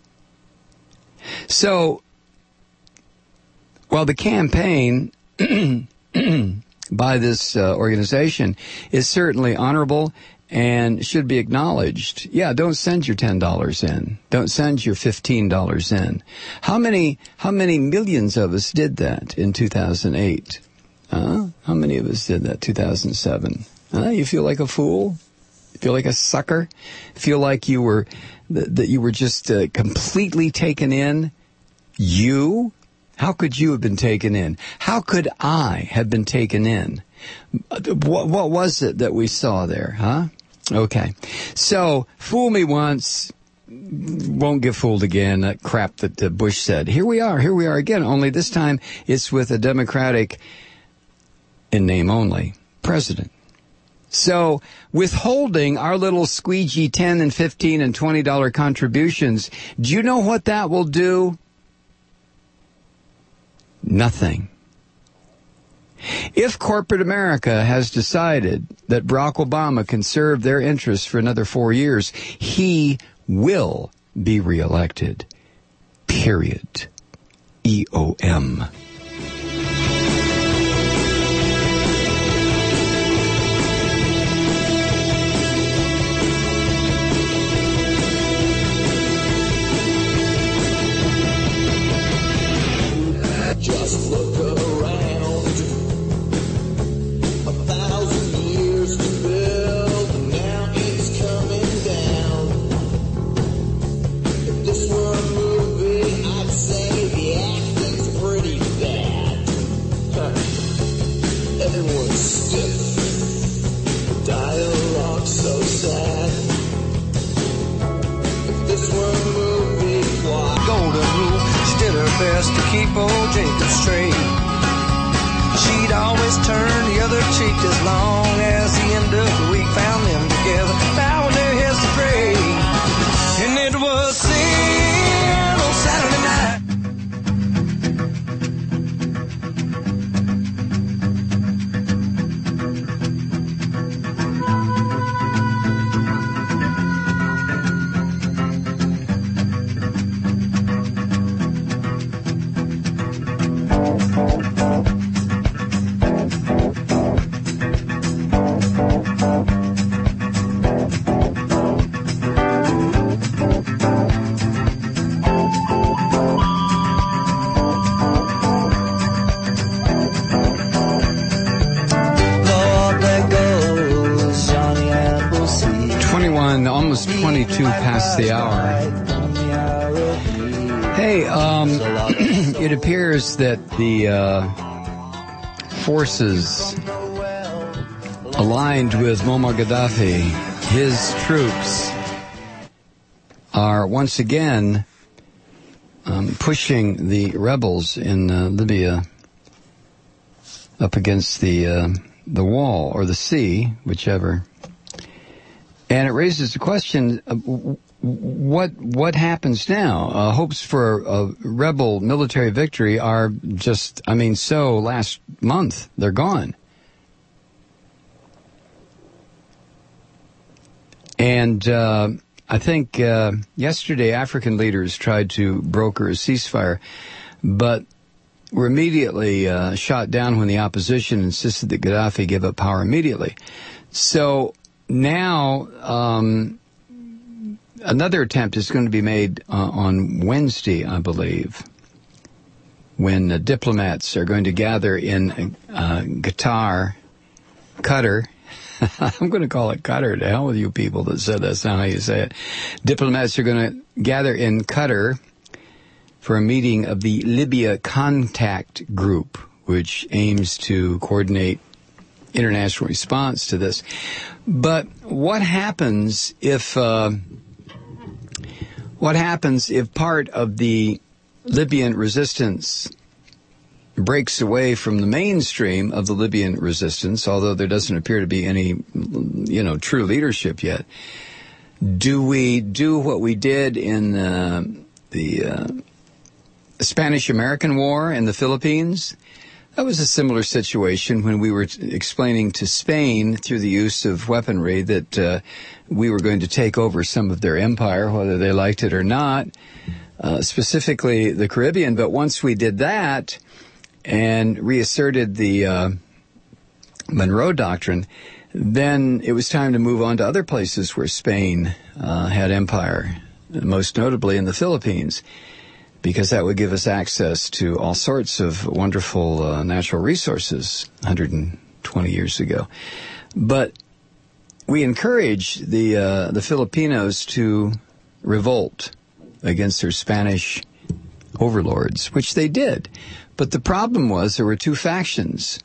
So, while the campaign by this organization is certainly honorable and should be acknowledged, yeah, don't send your $10 in. Don't send your $15 in. How many millions of us did that in 2008? How many of us did that 2007? You feel like a fool? Feel like a sucker? Feel like you were that you were just completely taken in? You? How could you have been taken in? How could I have been taken in? What was it that we saw there, huh? Okay. So, fool me once, won't get fooled again, that crap that Bush said. Here we are again, only this time it's with a Democratic, in name only, president. So, withholding our little squeegee $10 and $15 and $20 contributions, do you know what that will do? Nothing. If corporate America has decided that Barack Obama can serve their interests for another 4 years, he will be reelected. Period. EOM. Just look around. 1,000 years to build, and now it's coming down. If this were a movie, I'd say the acting's pretty bad. Everyone's stiff, the dialogue so sad. If this were a movie, why? Golden rule, she did her best to keep old Jacob straight. She'd always turn the other cheek as long as the end of the week found them together. Now when their heads are gray, and it was sin on Saturday night. Almost 22 past the hour. Hey, it appears that the forces aligned with Muammar Gaddafi, his troops, are once again pushing the rebels in Libya up against the wall or the sea, whichever. And it raises the question, what happens now? Hopes for a rebel military victory are just, so last month, they're gone. And I think yesterday African leaders tried to broker a ceasefire, but were immediately shot down when the opposition insisted that Gaddafi give up power immediately. So now, another attempt is going to be made on Wednesday, I believe, when diplomats are going to gather in Qatar. I'm going to call it Qatar. To hell with you people that said that's not how you say it. Diplomats are going to gather in Qatar for a meeting of the Libya Contact Group, which aims to coordinate international response to this. But what happens if part of the Libyan resistance breaks away from the mainstream of the Libyan resistance, although there doesn't appear to be any, true leadership yet? Do we do what we did in the Spanish-American War in the Philippines? That was a similar situation when we were explaining to Spain through the use of weaponry that we were going to take over some of their empire, whether they liked it or not, specifically the Caribbean. But once we did that and reasserted the Monroe Doctrine, then it was time to move on to other places where Spain had empire, most notably in the Philippines, because that would give us access to all sorts of wonderful natural resources 120 years ago. But we encouraged the Filipinos to revolt against their Spanish overlords, which they did. But the problem was there were two factions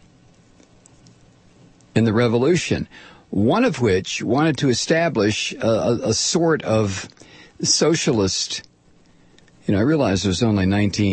in the revolution, one of which wanted to establish a sort of socialist. I realize it was only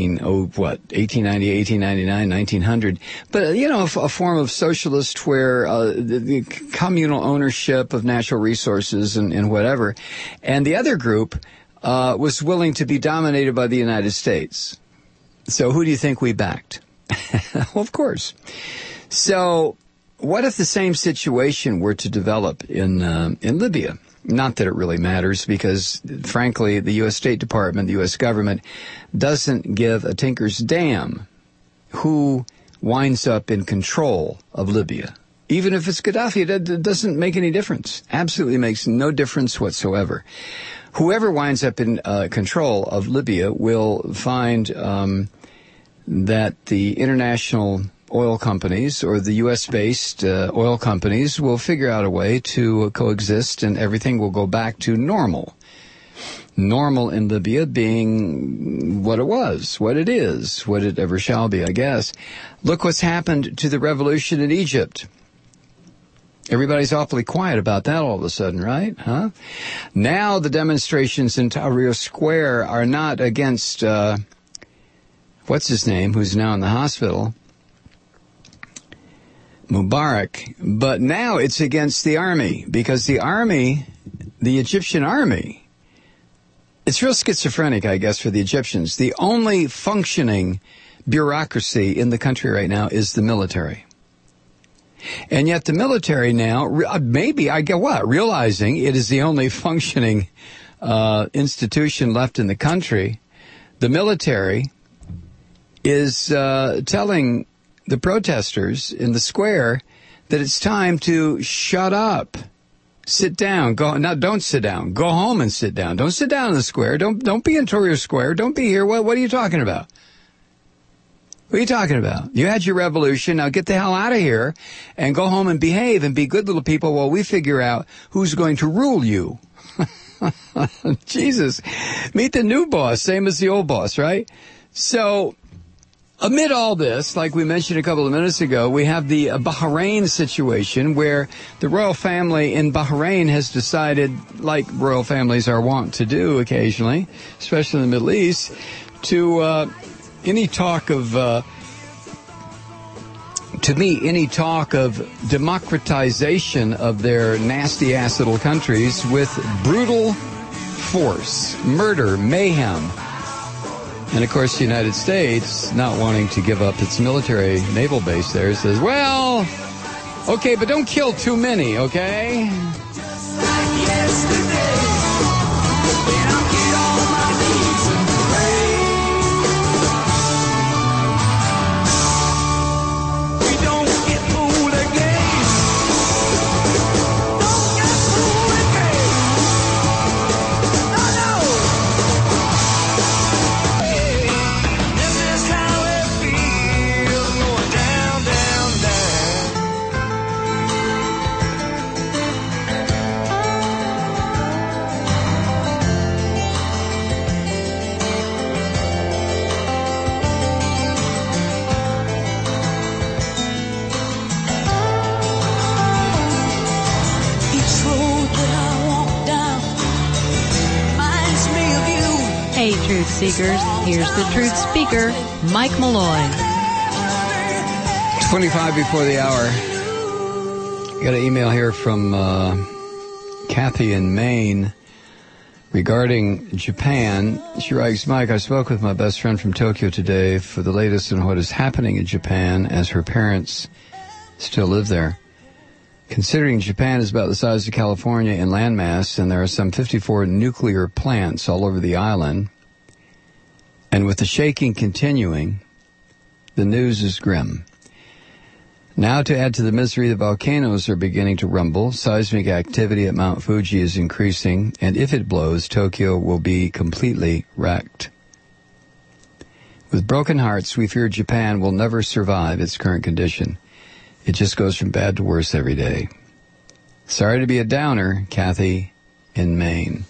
1890, 1899, 1900. But, a form of socialist where the communal ownership of natural resources and whatever. And the other group was willing to be dominated by the United States. So who do you think we backed? Well, of course. So what if the same situation were to develop in Libya? Not that it really matters, because, frankly, the U.S. State Department, the U.S. government, doesn't give a tinker's damn who winds up in control of Libya. Even if it's Gaddafi, it doesn't make any difference. Absolutely makes no difference whatsoever. Whoever winds up in control of Libya will find that the international oil companies or the U.S.-based oil companies will figure out a way to coexist, and everything will go back to normal. Normal in Libya being what it was, what it is, what it ever shall be, I guess. Look what's happened to the revolution in Egypt. Everybody's awfully quiet about that all of a sudden, right? Huh? Now the demonstrations in Tahrir Square are not against, what's his name, who's now in the hospital, Mubarak, but now it's against the army, because the army, the Egyptian army, it's real schizophrenic, I guess, for the Egyptians. The only functioning bureaucracy in the country right now is the military. And yet the military now, maybe, I get what, realizing it is the only functioning institution left in the country, the military is telling the protesters in the square that it's time to shut up, sit down, don't sit down, go home and sit down. Don't sit down in the square. Don't be in Tahrir Square. Don't be here. What are you talking about? What are you talking about? You had your revolution. Now get the hell out of here and go home and behave and be good little people while we figure out who's going to rule you. Jesus. Meet the new boss, same as the old boss, right? So amid all this, like we mentioned a couple of minutes ago, we have the Bahrain situation where the royal family in Bahrain has decided, like royal families are wont to do occasionally, especially in the Middle East, to any talk of democratization of their nasty-ass little countries with brutal force, murder, mayhem. And, of course, the United States, not wanting to give up its military naval base there, says, well, okay, but don't kill too many, okay? Hey, Truth Seekers, here's the Truth Speaker, Mike Malloy. 25 before the hour. Got an email here from Kathy in Maine. regarding Japan. She writes, Mike, I spoke with my best friend from Tokyo today for the latest on what is happening in Japan as her parents still live there. Considering Japan is about the size of California in landmass, and there are some 54 nuclear plants all over the island, and with the shaking continuing, the news is grim. Now, to add to the misery, the volcanoes are beginning to rumble. Seismic activity at Mount Fuji is increasing, and if it blows, Tokyo will be completely wrecked. With broken hearts, we fear Japan will never survive its current condition. It just goes from bad to worse every day. Sorry to be a downer, Kathy in Maine.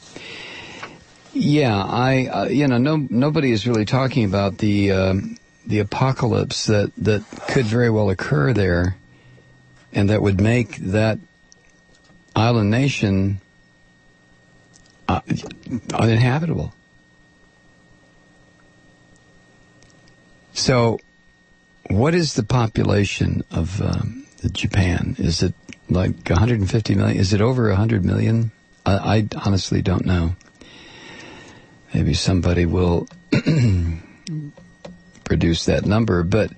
Yeah, nobody is really talking about the apocalypse that could very well occur there, and that would make that island nation uninhabitable. So, what is the population of Japan? Is it like 150 million? Is it over 100 million? I honestly don't know. Maybe somebody will produce that number, but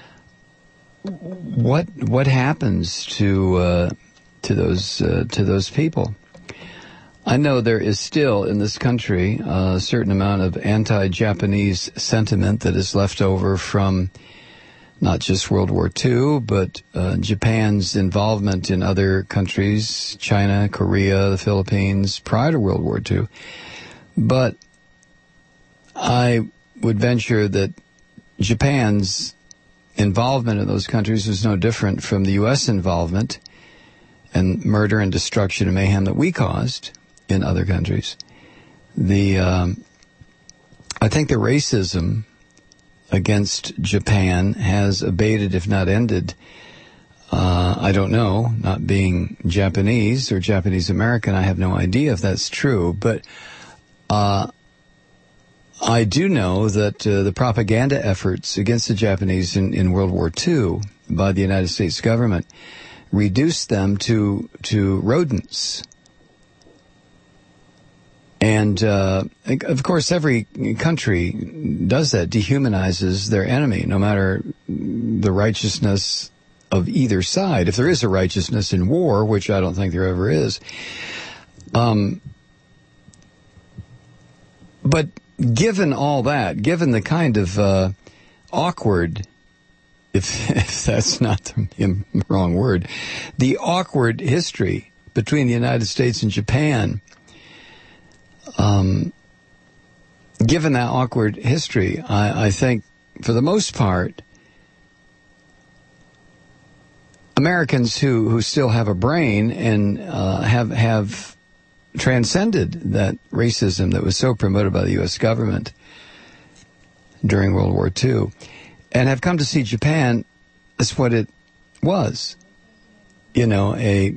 what happens to those people? I know there is still in this country a certain amount of anti-Japanese sentiment that is left over from not just World War II, but Japan's involvement in other countries, China, Korea, the Philippines, prior to World War II. But I would venture that Japan's involvement in those countries was no different from the U.S. involvement and murder and destruction and mayhem that we caused in other countries. I think the racism against Japan has abated, if not ended. I don't know, not being Japanese or Japanese American, I have no idea if that's true, but I do know that the propaganda efforts against the Japanese in World War II by the United States government reduced them to rodents. And, of course, every country does that, dehumanizes their enemy, no matter the righteousness of either side. If there is a righteousness in war, which I don't think there ever is. But given all that, given the kind of awkward, if that's not the wrong word, the awkward history between the United States and Japan, given that awkward history, I think, for the most part, Americans who still have a brain and have transcended that racism that was so promoted by the U.S. government during World War II, and have come to see Japan as what it was, a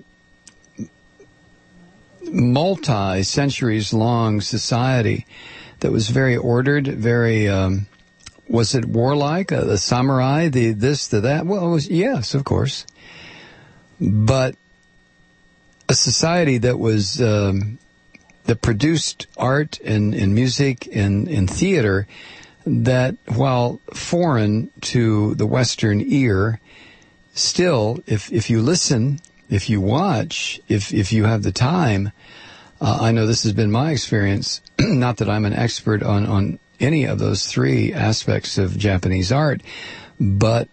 multi-centuries-long society that was very ordered, very, was it warlike, the samurai, the this, the that? Well, it was, yes, of course. But a society that was, that produced art and music and theater that, while foreign to the Western ear, still, if you listen, if you watch, if you have the time, I know this has been my experience, not that I'm an expert on any of those three aspects of Japanese art, but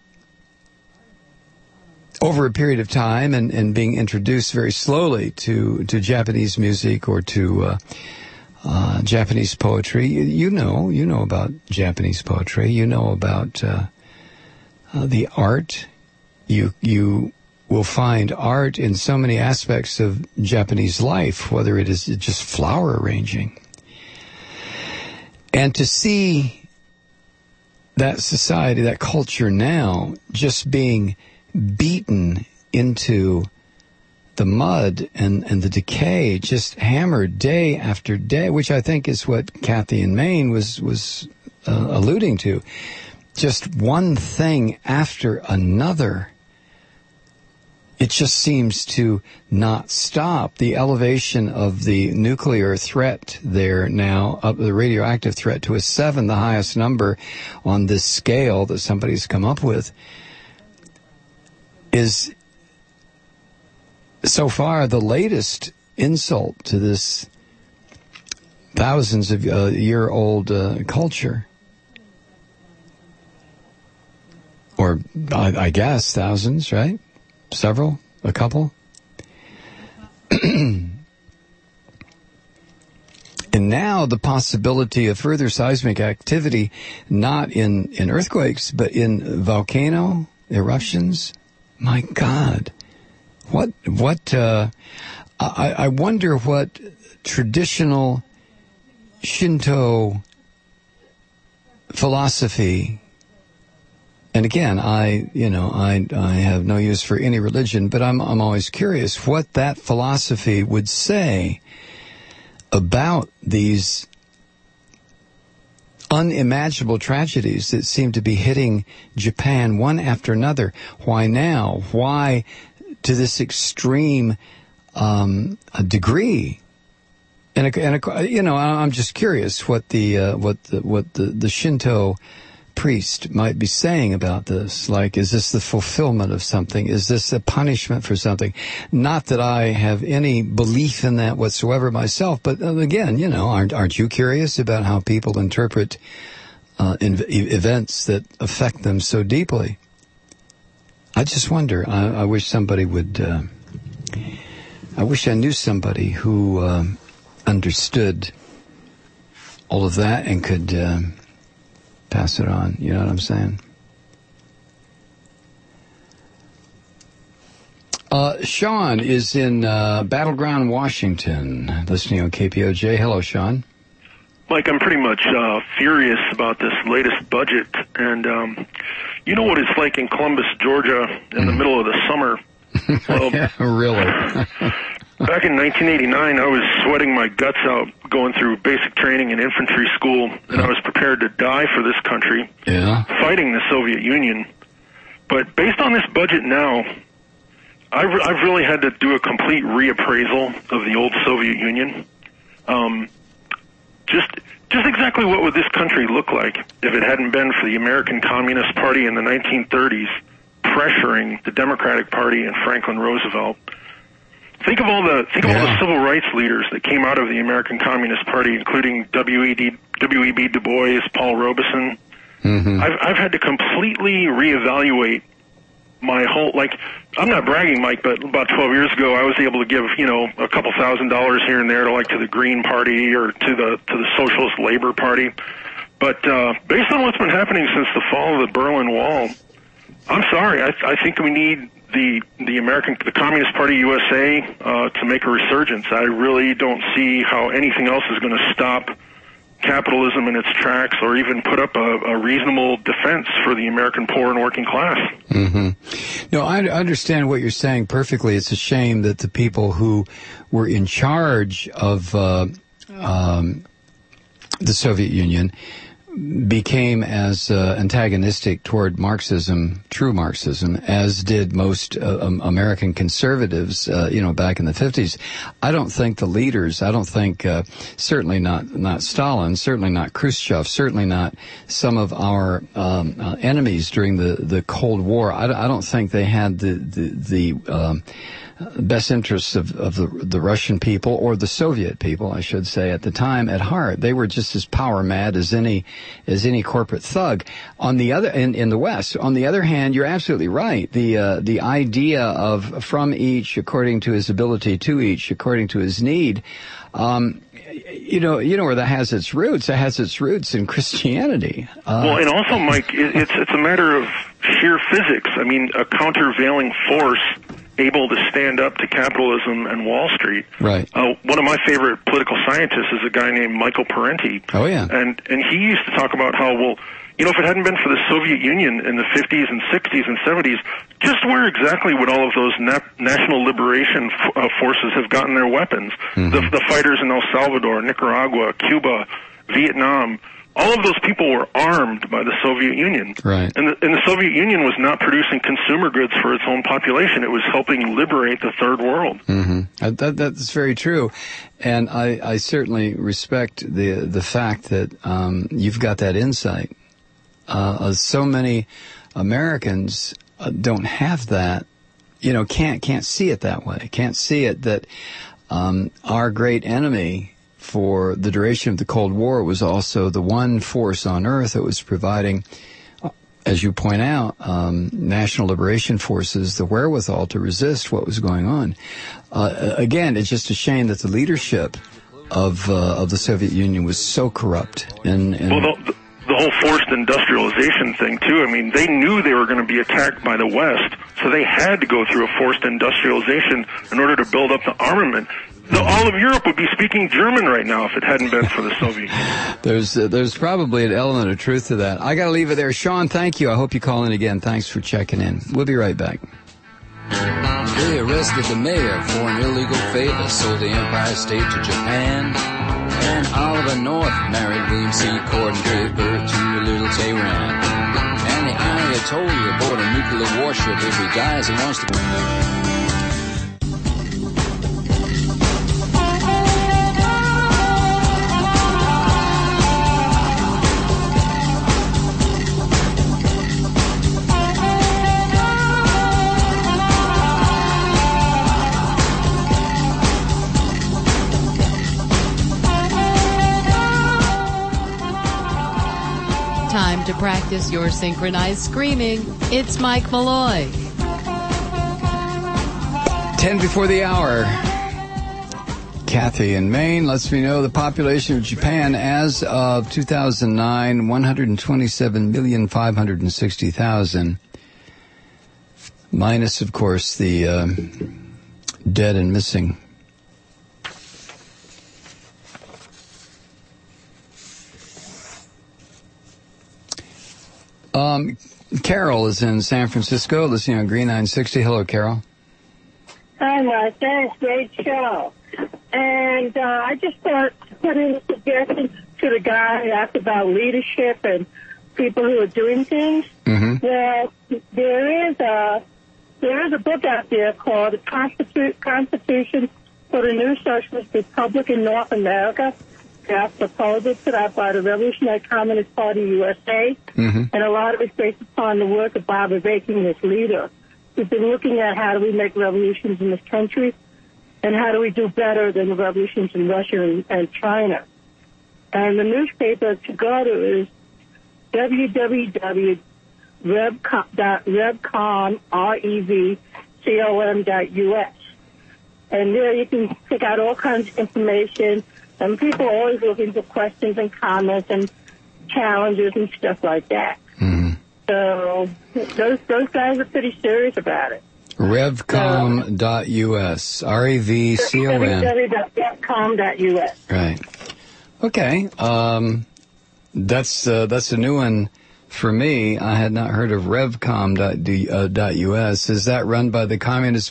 over a period of time and being introduced very slowly to Japanese music or to Japanese poetry, you know about Japanese poetry, you know about the art. You will find art in so many aspects of Japanese life, whether it is just flower arranging. And to see that society, that culture now just being beaten into the mud and the decay, just hammered day after day, which I think is what Kathy in Maine was alluding to. Just one thing after another. it just seems to not stop. The elevation of the nuclear threat there now, up the radioactive threat to a 7, the highest number on this scale that somebody's come up with, is so far the latest insult to this thousands of year old culture. Or I guess thousands, right? Several? A couple? And now the possibility of further seismic activity, not in earthquakes, but in volcano eruptions. My God. I wonder what traditional Shinto philosophy. And again, I have no use for any religion, but I'm always curious what that philosophy would say about these unimaginable tragedies that seem to be hitting Japan one after another. Why now? Why to this extreme degree? And I'm just curious what the Shinto priest might be saying about this. Like, is this the fulfillment of something? Is this a punishment for something? Not that I have any belief in that whatsoever myself, but again, aren't you curious about how people interpret events that affect them so deeply? I just wonder. I wish somebody would. I wish I knew somebody who understood all of that and could pass it on. You know what I'm saying? Sean is in Battleground, Washington, listening on KPOJ. Hello, Sean. Mike, I'm pretty much furious about this latest budget. And you know what it's like in Columbus, Georgia, in the middle of the summer. Well, yeah, really? Back in 1989, I was sweating my guts out going through basic training in infantry school, and I was prepared to die for this country, fighting the Soviet Union. But based on this budget now, I've really had to do a complete reappraisal of the old Soviet Union. Just exactly what would this country look like if it hadn't been for the American Communist Party in the 1930s pressuring the Democratic Party and Franklin Roosevelt? Think of all the civil rights leaders that came out of the American Communist Party, including W.E.B. Du Bois, Paul Robeson. Mm-hmm. I've had to completely reevaluate my whole, I'm not bragging, Mike, but about 12 years ago, I was able to give, a couple $1,000s here and there to the Green Party or to the Socialist Labor Party. But based on what's been happening since the fall of the Berlin Wall, I'm sorry, I think we need the Communist Party USA to make a resurgence. I really don't see how anything else is going to stop capitalism in its tracks or even put up a reasonable defense for the American poor and working class. Mm-hmm. No, I understand what you're saying perfectly. It's a shame that the people who were in charge of the Soviet Union became as antagonistic toward Marxism, true Marxism, as did most American conservatives, back in the 50s. I don't think the leaders, certainly not Stalin, certainly not Khrushchev, certainly not some of our enemies during the Cold War. I don't think they had the best interests of the Russian people, or the Soviet people, I should say, at the time at heart. They were just as power mad as any corporate thug. On the other, in the West, on the other hand, you're absolutely right. The idea of from each according to his ability, to each according to his need. You know where that has its roots. It has its roots in Christianity. Well, and also, Mike, it's a matter of sheer physics. I mean, a countervailing force able to stand up to capitalism and Wall Street. Right. One of my favorite political scientists is a guy named Michael Parenti. Oh, yeah. And he used to talk about how, if it hadn't been for the Soviet Union in the 50s and 60s and 70s, just where exactly would all of those national liberation forces have gotten their weapons? Mm-hmm. The fighters in El Salvador, Nicaragua, Cuba, Vietnam, all of those people were armed by the Soviet Union. Right. And the Soviet Union was not producing consumer goods for its own population. It was helping liberate the third world. That's very true. And I certainly respect the fact that you've got that insight. So many Americans don't have that, can't see it that way. Can't see it that our great enemy for the duration of the Cold War was also the one force on earth that was providing, as you point out, national liberation forces the wherewithal to resist what was going on. Again, it's just a shame that the leadership of the Soviet Union was so corrupt. The whole forced industrialization thing, too. I mean, they knew they were going to be attacked by the West, so they had to go through a forced industrialization in order to build up the armament. All of Europe would be speaking German right now if it hadn't been for the Soviet Union. There's probably an element of truth to that. I got to leave it there. Sean, thank you. I hope you call in again. Thanks for checking in. We'll be right back. They arrested the mayor for an illegal favor, sold the Empire State to Japan. And Oliver North married William C. Corden, gave birth to a little Tehran. And the Ayatollah aboard a nuclear warship. If he dies, he wants to... Time to practice your synchronized screaming. It's Mike Malloy. 10 before the hour. Kathy in Maine lets me know the population of Japan as of 2009, 127,560,000. Minus, of course, the dead and missing. Carol is in San Francisco, listening on Green 960. Hello, Carol. Hi, Mike. Thanks. Great show. And I just thought to put in a suggestion to the guy who asked about leadership and people who are doing things. Mm-hmm. That there is a book out there called The Constitution for the New Socialist Republic in North America. That's proposal put out by the Revolutionary Communist Party USA, and a lot of it's based upon the work of Bob Avakian, this leader. We've been looking at how do we make revolutions in this country, and how do we do better than the revolutions in Russia and China. And the newspaper to go to is www.revcom.us. And there you can pick out all kinds of information. And people are always looking for questions and comments and challenges and stuff like that. Mm-hmm. So those guys are pretty serious about it. Revcom.us. REVCOM. www.revcom.us. Right. Okay. That's a new one for me. I had not heard of Revcom.us. Is that run by the communist,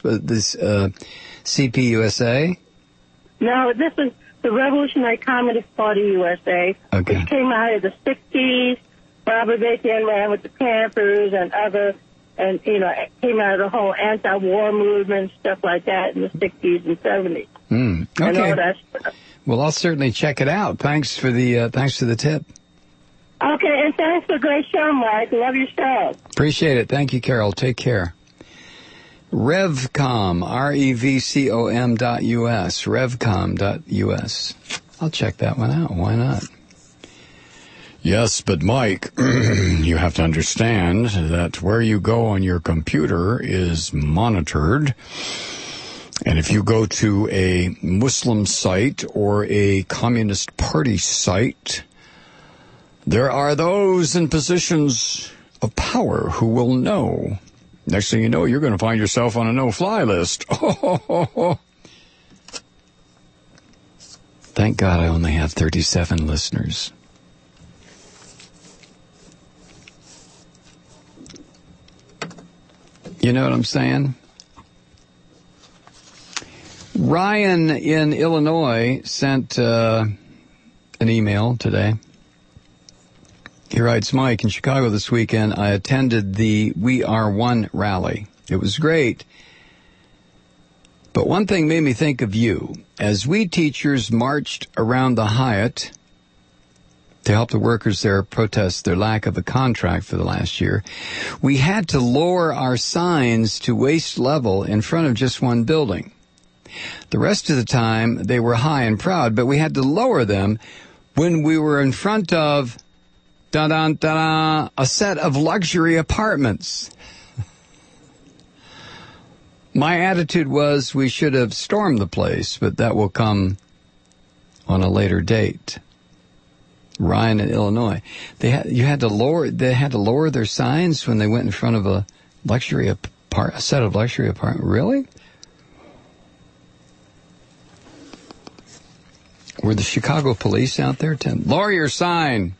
CPUSA? No, this is the Revolutionary Communist Party USA, okay, which came out of the 60s. Bob Avakian ran with the Pampers and came out of the whole anti-war movement, stuff like that in the 60s and 70s. Okay. And all that stuff. Well, I'll certainly check it out. Thanks for the tip. Okay, and thanks for a great show, Mike. Love your show. Appreciate it. Thank you, Carol. Take care. Revcom, REVCOM.us, revcom.us. I'll check that one out. Why not? Yes, but Mike, you have to understand that where you go on your computer is monitored. And if you go to a Muslim site or a Communist Party site, there are those in positions of power who will know. Next thing you know, you're going to find yourself on a no-fly list. Thank God I only have 37 listeners. You know what I'm saying? Ryan in Illinois sent an email today. He writes, Mike, in Chicago this weekend, I attended the We Are One rally. It was great. But one thing made me think of you. As we teachers marched around the Hyatt to help the workers there protest their lack of a contract for the last year, we had to lower our signs to waist level in front of just one building. The rest of the time, they were high and proud, but we had to lower them when we were in front of a set of luxury apartments. My attitude was we should have stormed the place, but that will come on a later date. Ryan in Illinois. They had to lower their signs when they went in front of a set of luxury apartments. Really? Were the Chicago police out there? Lower your sign.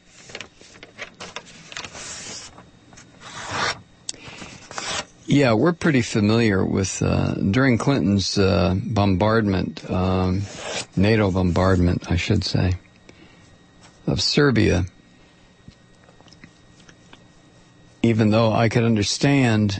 Yeah, we're pretty familiar with, during Clinton's bombardment, NATO bombardment, I should say, of Serbia, even though I could understand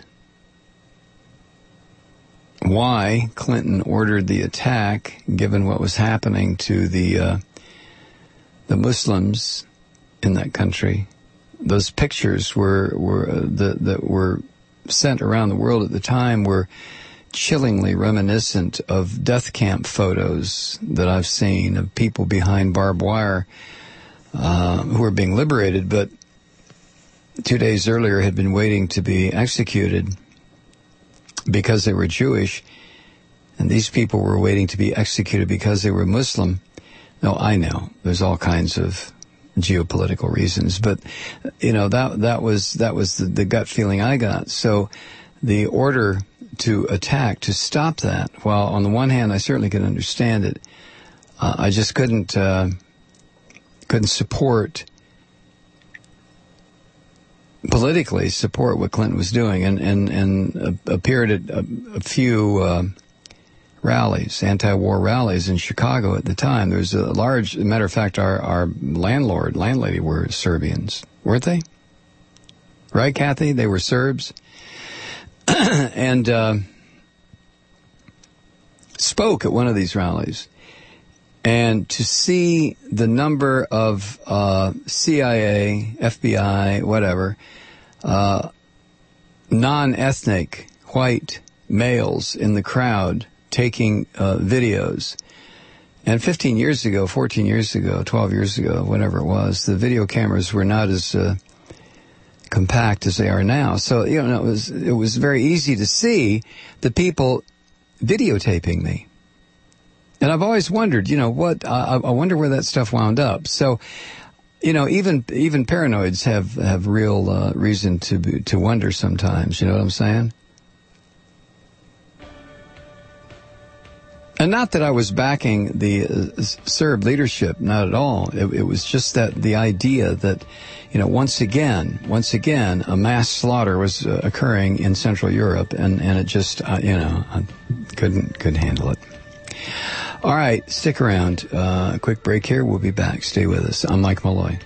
why Clinton ordered the attack, given what was happening to the Muslims in that country. Those pictures that were sent around the world at the time were chillingly reminiscent of death camp photos that I've seen of people behind barbed wire who were being liberated, but 2 days earlier had been waiting to be executed because they were Jewish, and these people were waiting to be executed because they were Muslim. No, I know there's all kinds of geopolitical reasons, but that was the gut feeling I got. So the order to attack, to stop that, while on the one hand I certainly could understand it, I just couldn't politically support what Clinton was doing, and appeared at a few rallies, anti-war rallies in Chicago at the time. There was a large, matter of fact, our landlady were Serbians, weren't they? Right, Kathy? They were Serbs. And spoke at one of these rallies. And to see the number of CIA, FBI, whatever, non-ethnic white males in the crowd taking videos. And 15 years ago, 14 years ago, 12 years ago, whatever it was, the video cameras were not as compact as they are now. So, it was very easy to see the people videotaping me. And I've always wondered, I wonder where that stuff wound up. So, even paranoids have real reason to wonder sometimes. You know what I'm saying? And not that I was backing the Serb leadership, not at all. It was just that the idea that, once again, a mass slaughter was occurring in Central Europe, and it just, I couldn't handle it. All right, stick around. A quick break here. We'll be back. Stay with us. I'm Mike Malloy.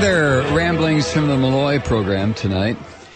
there, ramblings from the Malloy program tonight.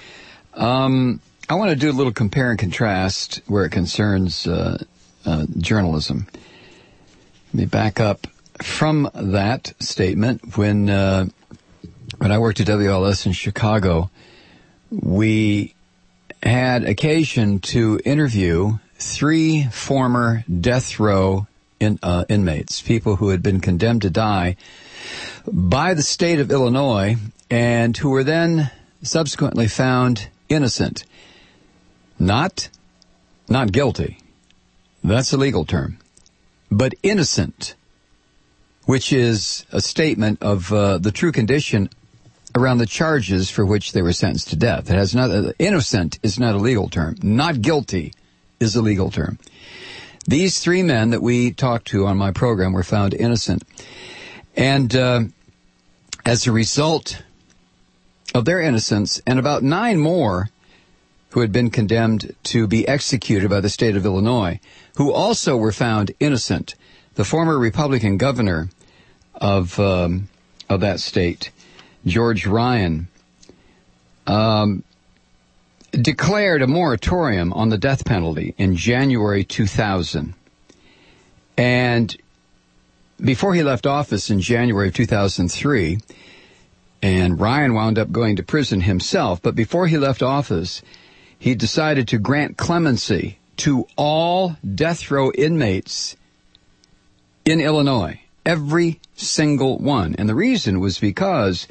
I want to do a little compare and contrast where it concerns journalism. Let me back up from that statement. When I worked at WLS in Chicago, we had occasion to interview 3 former death row inmates, people who had been condemned to die by the state of Illinois and who were then subsequently found innocent. Not guilty. That's a legal term. But innocent, which is a statement of the true condition around the charges for which they were sentenced to death. It has not, innocent is not a legal term. Not guilty is a legal term. These 3 men that we talked to on my program were found innocent. And as a result of their innocence, and about 9 more who had been condemned to be executed by the state of Illinois, who also were found innocent, the former Republican governor of that state, George Ryan, declared a moratorium on the death penalty in January 2000. And before he left office in January of 2003, and Ryan wound up going to prison himself, but before he left office, he decided to grant clemency to all death row inmates in Illinois, every single one. And the reason was because,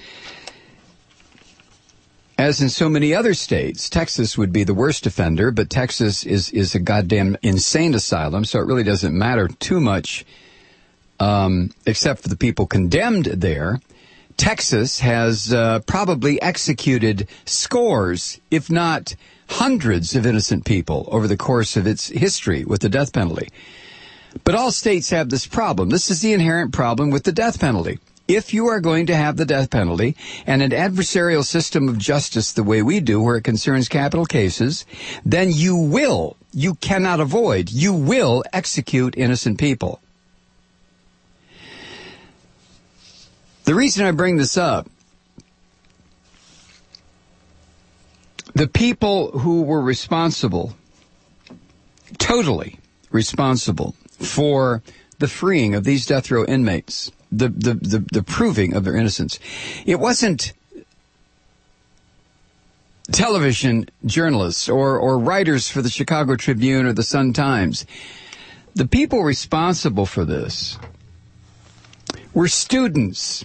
as in so many other states, Texas would be the worst offender, but Texas is a goddamn insane asylum, so it really doesn't matter too much, except for the people condemned there. Texas has probably executed scores, if not hundreds, of innocent people over the course of its history with the death penalty. But all states have this problem. This is the inherent problem with the death penalty. If you are going to have the death penalty and an adversarial system of justice the way we do, where it concerns capital cases, then you cannot avoid, you will execute innocent people. The reason I bring this up, the people who were responsible, totally responsible for the freeing of these death row inmates, the proving of their innocence, it wasn't television journalists or writers for the Chicago Tribune or the Sun-Times. The people responsible for this were students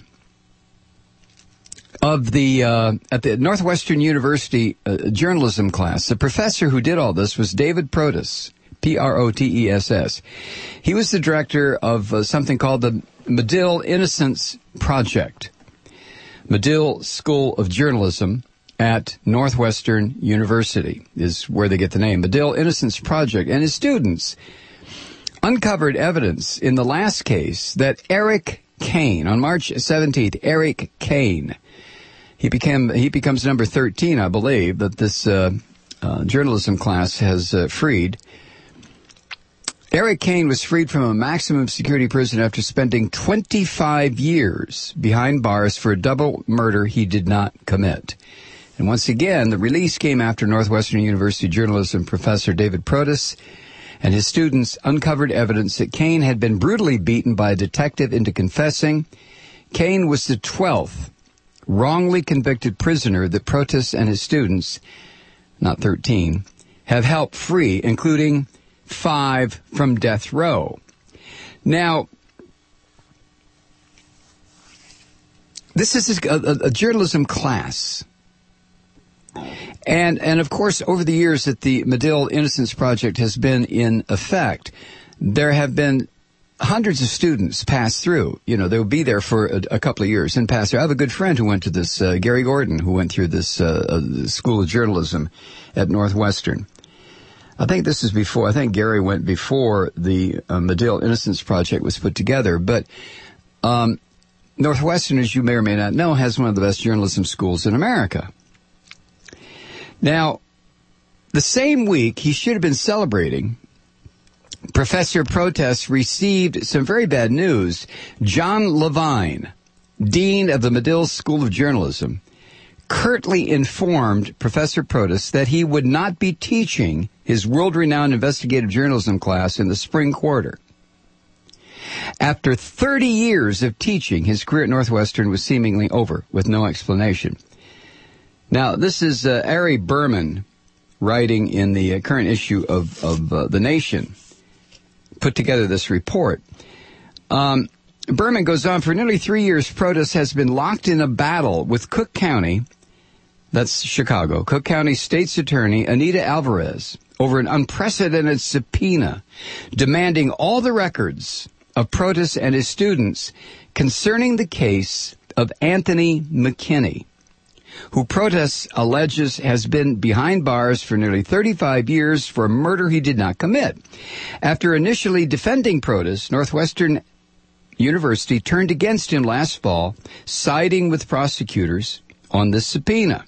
of at the Northwestern University journalism class. The professor who did all this was David Protes, P-R-O-T-E-S-S. He was the director of something called the Medill Innocence Project, Medill School of Journalism at Northwestern University is where they get the name, Medill Innocence Project. And his students uncovered evidence in the last case that Eric Kane, on March 17th, Eric Kane, he becomes number 13, I believe, that this journalism class has freed. Eric Kane was freed from a maximum security prison after spending 25 years behind bars for a double murder he did not commit. And once again, the release came after Northwestern University journalism professor David Protes and his students uncovered evidence that Kane had been brutally beaten by a detective into confessing. Kane was the 12th wrongly convicted prisoner that Protes and his students, not 13, have helped free, including 5 from death row. Now, this is a journalism class. And of course, over the years that the Medill Innocence Project has been in effect, there have been hundreds of students pass through. You know, they'll be there for a couple of years and pass through. I have a good friend who went to this, Gary Gordon, who went through this School of Journalism at Northwestern. I think this is before, I think Gary went before the Medill Innocence Project was put together. But Northwestern, as you may or may not know, has one of the best journalism schools in America. Now, the same week he should have been celebrating, Professor Protes received some very bad news. John Levine, dean of the Medill School of Journalism, curtly informed Professor Protas that he would not be teaching his world-renowned investigative journalism class in the spring quarter. After 30 years of teaching, his career at Northwestern was seemingly over, with no explanation. Now, this is Ari Berman writing in the current issue of The Nation, put together this report. Berman goes on, for nearly 3 years, Protas has been locked in a battle with Cook County, that's Chicago, Cook County State's Attorney Anita Alvarez, over an unprecedented subpoena demanding all the records of Protas and his students concerning the case of Anthony McKinney, who Protas alleges has been behind bars for nearly 35 years for a murder he did not commit. After initially defending Protas, Northwestern University turned against him last fall, siding with prosecutors on this subpoena.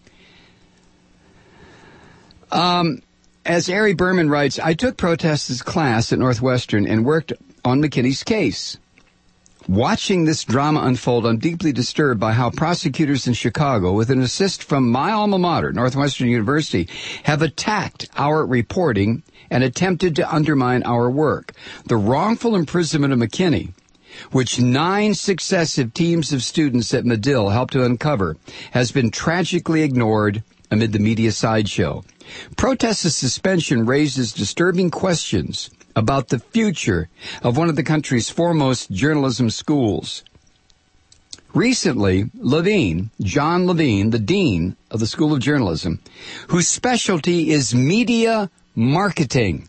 As Ari Berman writes, I took Protas' class at Northwestern and worked on McKinney's case. Watching this drama unfold, I'm deeply disturbed by how prosecutors in Chicago, with an assist from my alma mater, Northwestern University, have attacked our reporting and attempted to undermine our work. The wrongful imprisonment of McKinney, which 9 successive teams of students at Medill helped to uncover, has been tragically ignored amid the media sideshow. Protas' suspension raises disturbing questions about the future of one of the country's foremost journalism schools. Recently, John Levine, the dean of the School of Journalism, whose specialty is media marketing.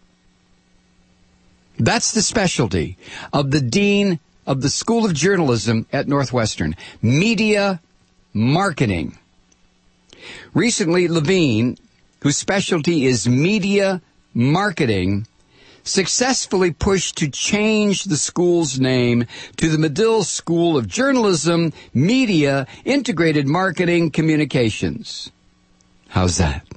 That's the specialty of the dean of the School of Journalism at Northwestern, media marketing. Recently, Levine, whose specialty is media marketing, successfully pushed to change the school's name to the Medill School of Journalism, Media, Integrated Marketing, Communications. How's that?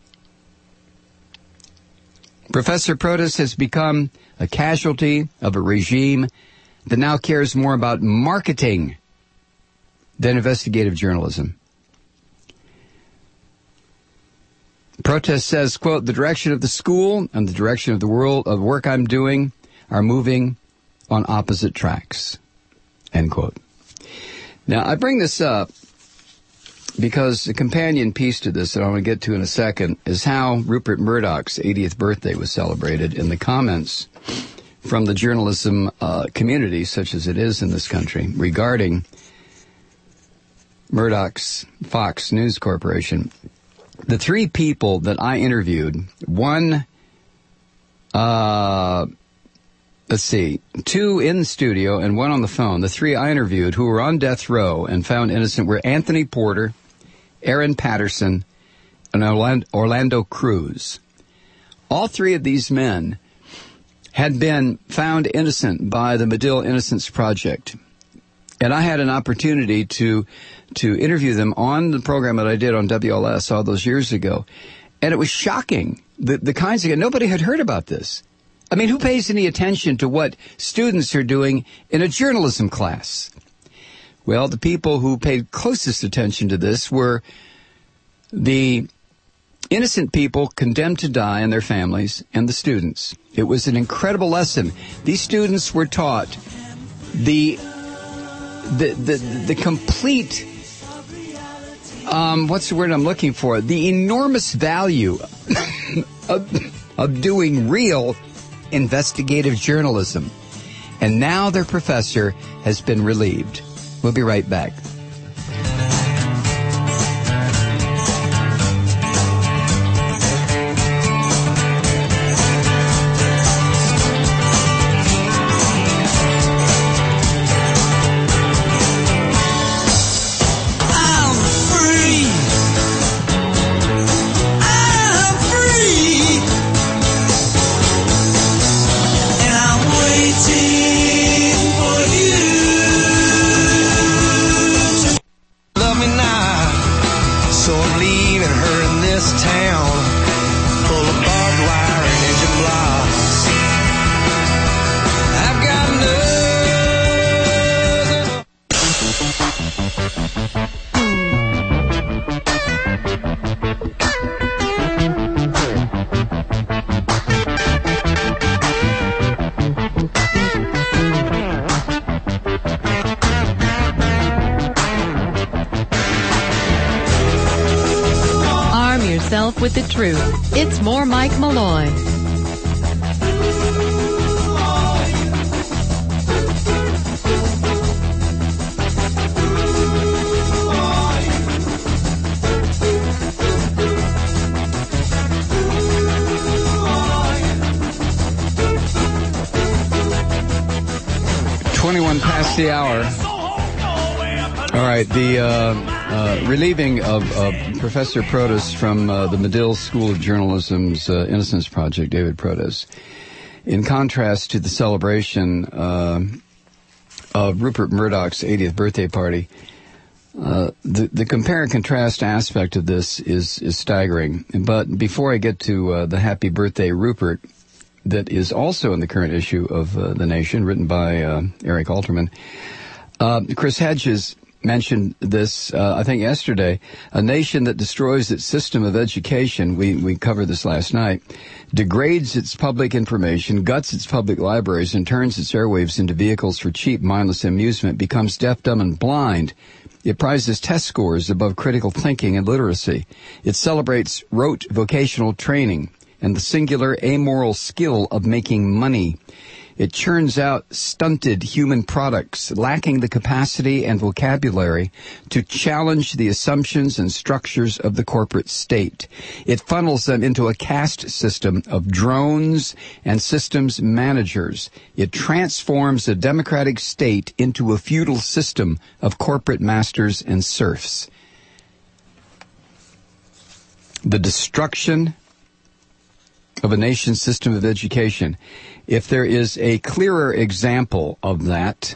Professor Protas has become a casualty of a regime that now cares more about marketing than investigative journalism. Protas says, quote, the direction of the school and the direction of the world of work I'm doing are moving on opposite tracks, end quote. Now, I bring this up because the companion piece to this that I want to get to in a second is how Rupert Murdoch's 80th birthday was celebrated in the comments from the journalism community, such as it is in this country, regarding Murdoch's Fox News Corporation. The 3 people that I interviewed, one, 2 in the studio and 1 on the phone, the 3 I interviewed who were on death row and found innocent were Anthony Porter, Aaron Patterson, and Orlando Cruz. All 3 of these men had been found innocent by the Medill Innocence Project. And I had an opportunity to interview them on the program that I did on WLS all those years ago. And it was shocking, the kinds of... Nobody had heard about this. I mean, who pays any attention to what students are doing in a journalism class? Well, the people who paid closest attention to this were the innocent people condemned to die and their families and the students. It was an incredible lesson. These students were taught the complete, what's the word I'm looking for? The enormous value of doing real investigative journalism. And now their professor has been relieved. We'll be right back. Waiting for you. with the truth. It's more Mike Malloy. Past the hour. All right, the relieving of Professor Protas from the Medill School of Journalism's Innocence Project, David Protas, in contrast to the celebration of Rupert Murdoch's 80th birthday party, the compare and contrast aspect of this is staggering. But before I get to the Happy Birthday Rupert, that is also in the current issue of The Nation, written by Eric Alterman. Chris Hedges mentioned this, I think, yesterday. A nation that destroys its system of education, we covered this last night, degrades its public information, guts its public libraries, and turns its airwaves into vehicles for cheap, mindless amusement, becomes deaf, dumb, and blind. It prizes test scores above critical thinking and literacy. It celebrates rote vocational training and the singular amoral skill of making money. It churns out stunted human products, lacking the capacity and vocabulary to challenge the assumptions and structures of the corporate state. It funnels them into a caste system of drones and systems managers. It transforms a democratic state into a feudal system of corporate masters and serfs. The destruction of a nation's system of education. If there is a clearer example of that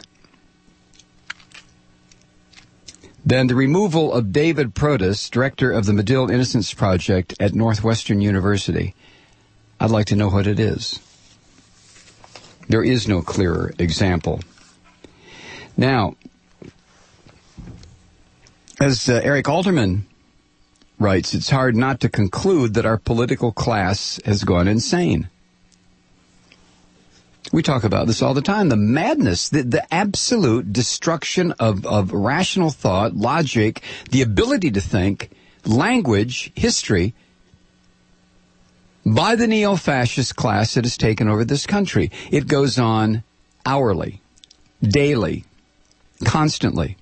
than the removal of David Protas, director of the Medill Innocence Project at Northwestern University, I'd like to know what it is. There is no clearer example. Now, as Eric Alterman writes, it's hard not to conclude that our political class has gone insane. We talk about this all the time. The madness, the absolute destruction of rational thought, logic, the ability to think, language, history, by the neo-fascist class that has taken over this country. It goes on hourly, daily, constantly.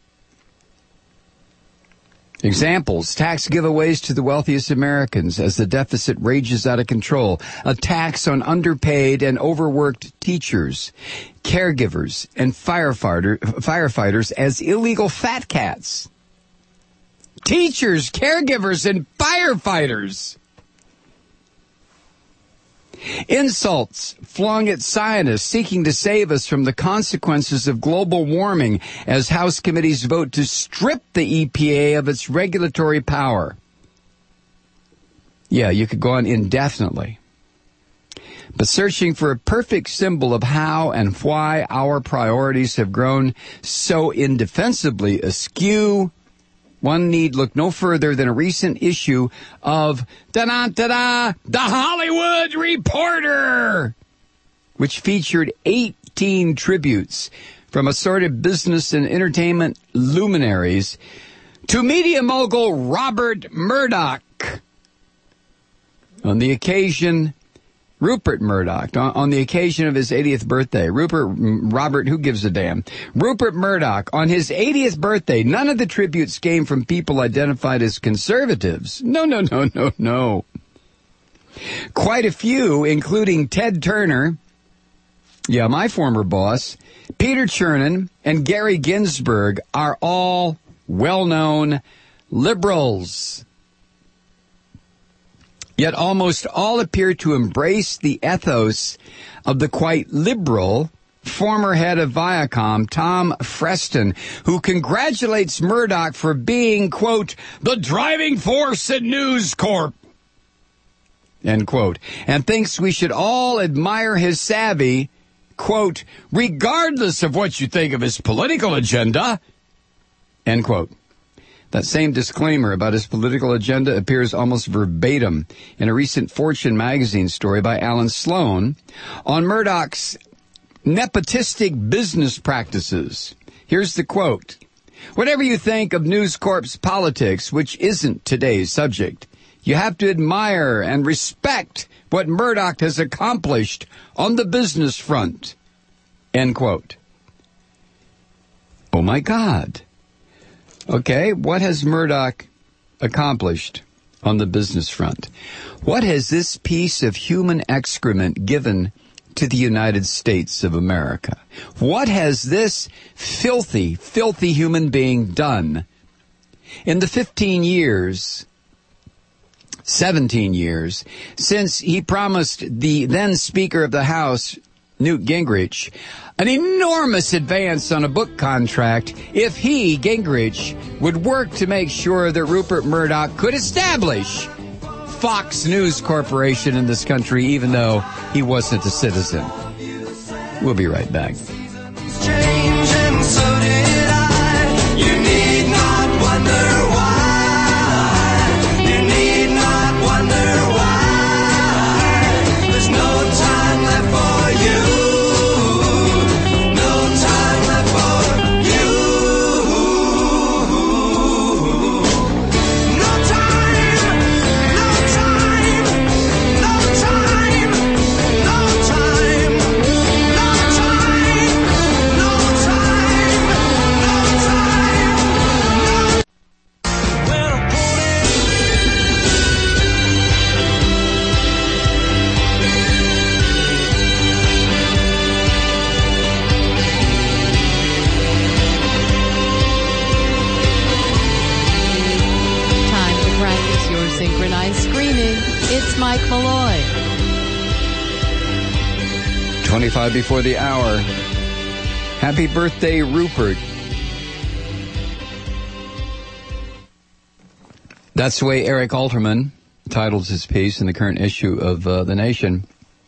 Examples: tax giveaways to the wealthiest Americans as the deficit rages out of control. A tax on underpaid and overworked teachers, caregivers, and firefighters as illegal fat cats. Teachers, caregivers, and firefighters. Insults flung at scientists seeking to save us from the consequences of global warming as House committees vote to strip the EPA of its regulatory power. Yeah, you could go on indefinitely. But searching for a perfect symbol of how and why our priorities have grown so indefensibly askew, one need look no further than a recent issue of The Hollywood Reporter, which featured 18 tributes from assorted business and entertainment luminaries to media mogul Robert Murdoch. On the occasion, Rupert Murdoch, on the occasion of his 80th birthday. Robert, who gives a damn? Rupert Murdoch, on his 80th birthday, none of the tributes came from people identified as conservatives. No. Quite a few, including Ted Turner, yeah, my former boss, Peter Chernin, and Gary Ginsberg, are all well-known liberals. Yet almost all appear to embrace the ethos of the quite liberal former head of Viacom, Tom Freston, who congratulates Murdoch for being, quote, the driving force at News Corp, end quote, and thinks we should all admire his savvy, quote, regardless of what you think of his political agenda, end quote. That same disclaimer about his political agenda appears almost verbatim in a recent Fortune magazine story by Alan Sloan on Murdoch's nepotistic business practices. Here's the quote. Whatever you think of News Corp's politics, which isn't today's subject, You have to admire and respect what Murdoch has accomplished on the business front. End quote. Oh, my God. Okay, what has Murdoch accomplished on the business front? What has this piece of human excrement given to the United States of America? What has this filthy, filthy human being done in the 17 years, since he promised the then Speaker of the House, Newt Gingrich, an enormous advance on a book contract if he, Gingrich, would work to make sure that Rupert Murdoch could establish Fox News Corporation in this country, even though he wasn't a citizen. We'll be right back. Change, and so did I. You need not wonder why. You need not wonder why. There's no time left for you. No time left for you. No time. No time. No time. No time. No time. No time. No time. When I'm Time to practice your synchronized screaming. It's Mike Malloy. 25 before the hour. Happy birthday, Rupert. That's the way Eric Alterman titles his piece in the current issue of The Nation.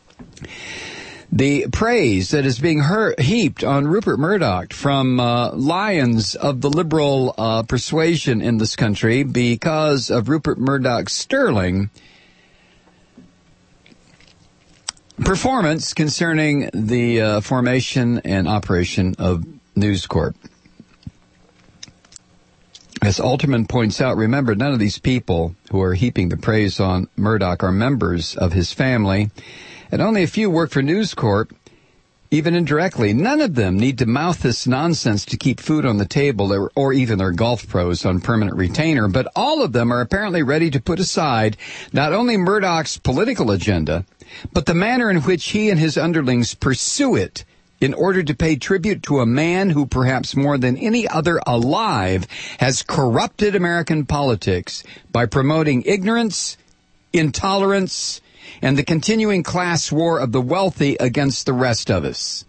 The praise that is being heaped on Rupert Murdoch from lions of the liberal persuasion in this country because of Rupert Murdoch's sterling performance concerning the formation and operation of News Corp. As Alterman points out, remember, none of these people who are heaping the praise on Murdoch are members of his family, and only a few work for News Corp, even indirectly. None of them need to mouth this nonsense to keep food on the table or even their golf pros on permanent retainer, but all of them are apparently ready to put aside not only Murdoch's political agenda, but the manner in which he and his underlings pursue it in order to pay tribute to a man who, perhaps more than any other alive, has corrupted American politics by promoting ignorance, intolerance, and the continuing class war of the wealthy against the rest of us.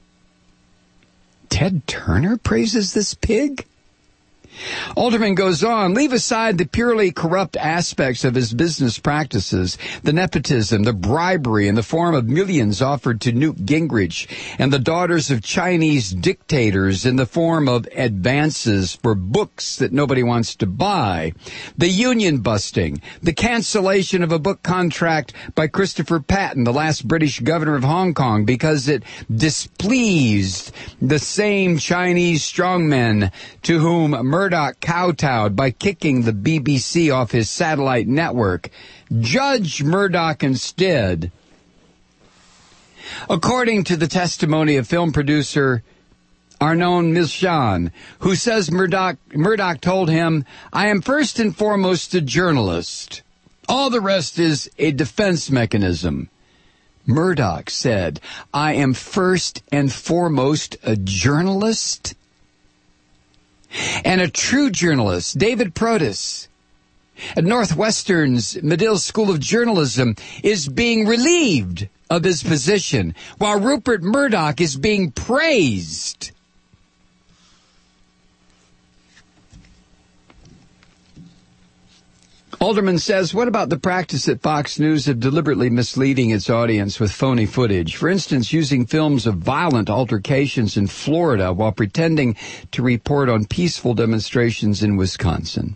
Ted Turner praises this pig? Alterman goes on, leave aside the purely corrupt aspects of his business practices, the nepotism, the bribery in the form of millions offered to Newt Gingrich, and the daughters of Chinese dictators in the form of advances for books that nobody wants to buy, the union busting, the cancellation of a book contract by Christopher Patton, the last British governor of Hong Kong, because it displeased the same Chinese strongmen to whom Murdoch kowtowed by kicking the BBC off his satellite network. Judge Murdoch instead. According to the testimony of film producer Arnon Milchan, who says Murdoch told him, "I am first and foremost a journalist. All the rest is a defense mechanism." Murdoch said, "I am first and foremost a journalist?" And a true journalist, David Protas, at Northwestern's Medill School of Journalism, is being relieved of his position, while Rupert Murdoch is being praised. Alderman says, what about the practice at Fox News of deliberately misleading its audience with phony footage? For instance, using films of violent altercations in Florida while pretending to report on peaceful demonstrations in Wisconsin.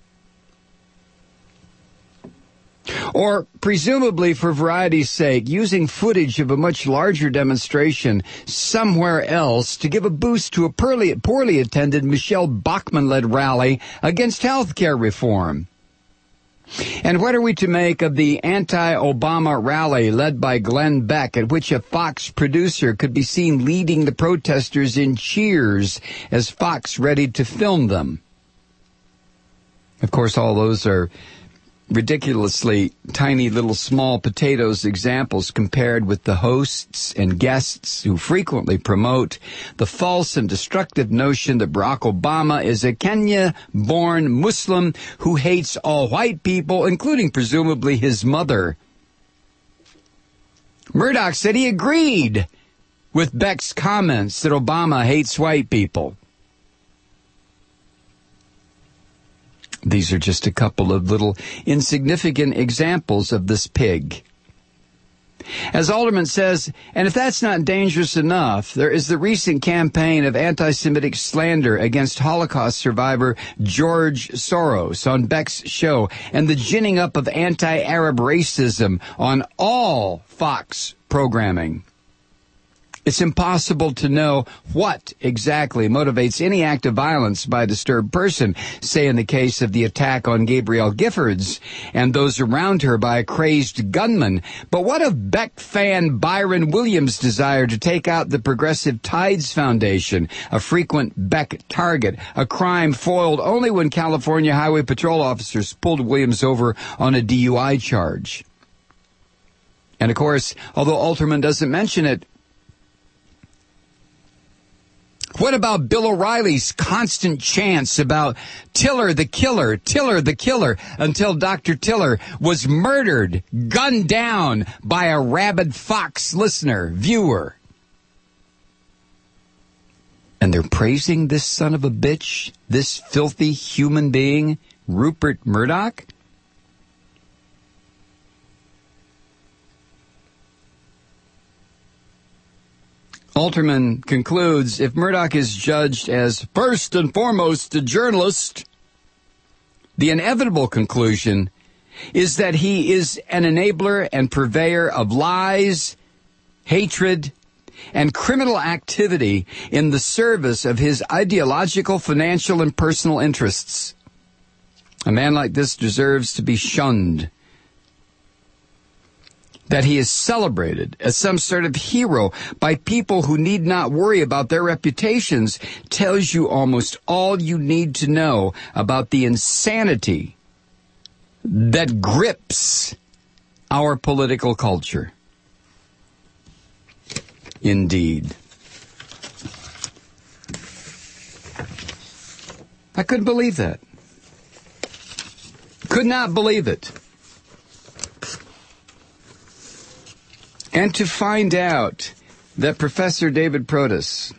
Or, presumably for variety's sake, using footage of a much larger demonstration somewhere else to give a boost to a poorly attended Michelle Bachmann-led rally against health care reform. And what are we to make of the anti-Obama rally led by Glenn Beck, at which a Fox producer could be seen leading the protesters in cheers as Fox readied to film them? Of course, all those are ridiculously tiny little small potatoes examples compared with the hosts and guests who frequently promote the false and destructive notion that Barack Obama is a Kenya-born Muslim who hates all white people, including presumably his mother. Murdoch said he agreed with Beck's comments that Obama hates white people. These are just a couple of little insignificant examples of this pig. As Alderman says, and if that's not dangerous enough, there is the recent campaign of anti-Semitic slander against Holocaust survivor George Soros on Beck's show, and the ginning up of anti-Arab racism on all Fox programming. It's impossible to know what exactly motivates any act of violence by a disturbed person, say in the case of the attack on Gabrielle Giffords and those around her by a crazed gunman. But what of Beck fan Byron Williams' desire to take out the Progressive Tides Foundation, a frequent Beck target, a crime foiled only when California Highway Patrol officers pulled Williams over on a DUI charge? And of course, although Alterman doesn't mention it, what about Bill O'Reilly's constant chants about Tiller the killer, until Dr. Tiller was murdered, gunned down by a rabid Fox viewer? And they're praising this son of a bitch, this filthy human being, Rupert Murdoch? Alterman concludes, if Murdoch is judged as first and foremost a journalist, the inevitable conclusion is that he is an enabler and purveyor of lies, hatred, and criminal activity in the service of his ideological, financial, and personal interests. A man like this deserves to be shunned. That he is celebrated as some sort of hero by people who need not worry about their reputations tells you almost all you need to know about the insanity that grips our political culture. Indeed. I couldn't believe that. Could not believe it. And to find out that Professor David Protas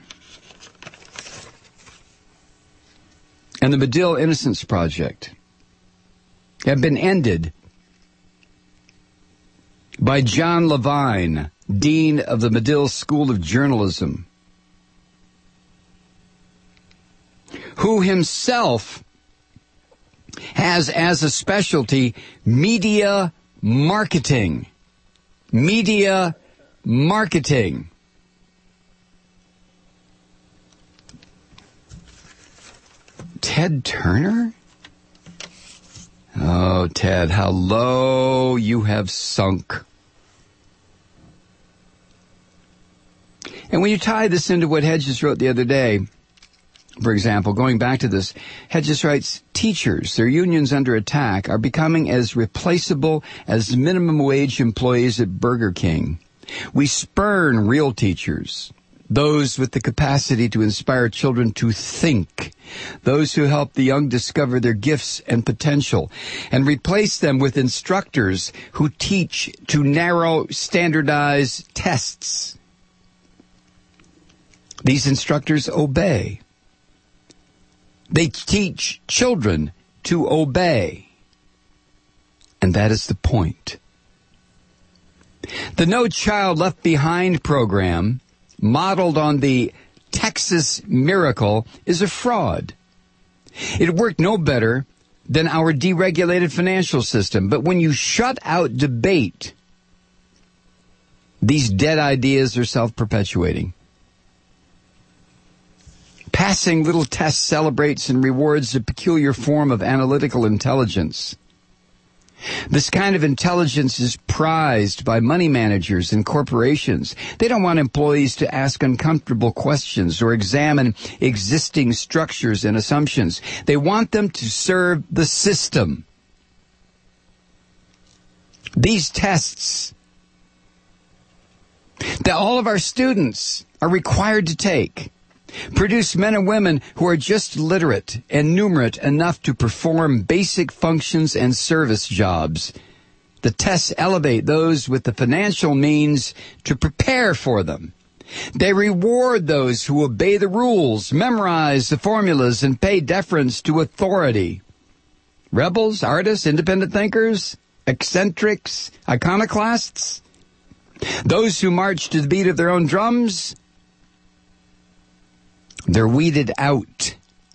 and the Medill Innocence Project have been ended by John Levine, Dean of the Medill School of Journalism, who himself has as a specialty media marketing. Media marketing. Ted Turner? Oh, Ted, how low you have sunk. And when you tie this into what Hedges wrote the other day, for example, going back to this, Hedges writes, teachers, their unions under attack, are becoming as replaceable as minimum wage employees at Burger King. We spurn real teachers, those with the capacity to inspire children to think, those who help the young discover their gifts and potential, and replace them with instructors who teach to narrow, standardized tests. These instructors obey. They teach children to obey. And that is the point. The No Child Left Behind program, modeled on the Texas Miracle, is a fraud. It worked no better than our deregulated financial system. But when you shut out debate, these dead ideas are self-perpetuating. Passing little tests celebrates and rewards a peculiar form of analytical intelligence. This kind of intelligence is prized by money managers and corporations. They don't want employees to ask uncomfortable questions or examine existing structures and assumptions. They want them to serve the system. These tests that all of our students are required to take produce men and women who are just literate and numerate enough to perform basic functions and service jobs. The tests elevate those with the financial means to prepare for them. They reward those who obey the rules, memorize the formulas, and pay deference to authority. Rebels, artists, independent thinkers, eccentrics, iconoclasts, those who march to the beat of their own drums, they're weeded out.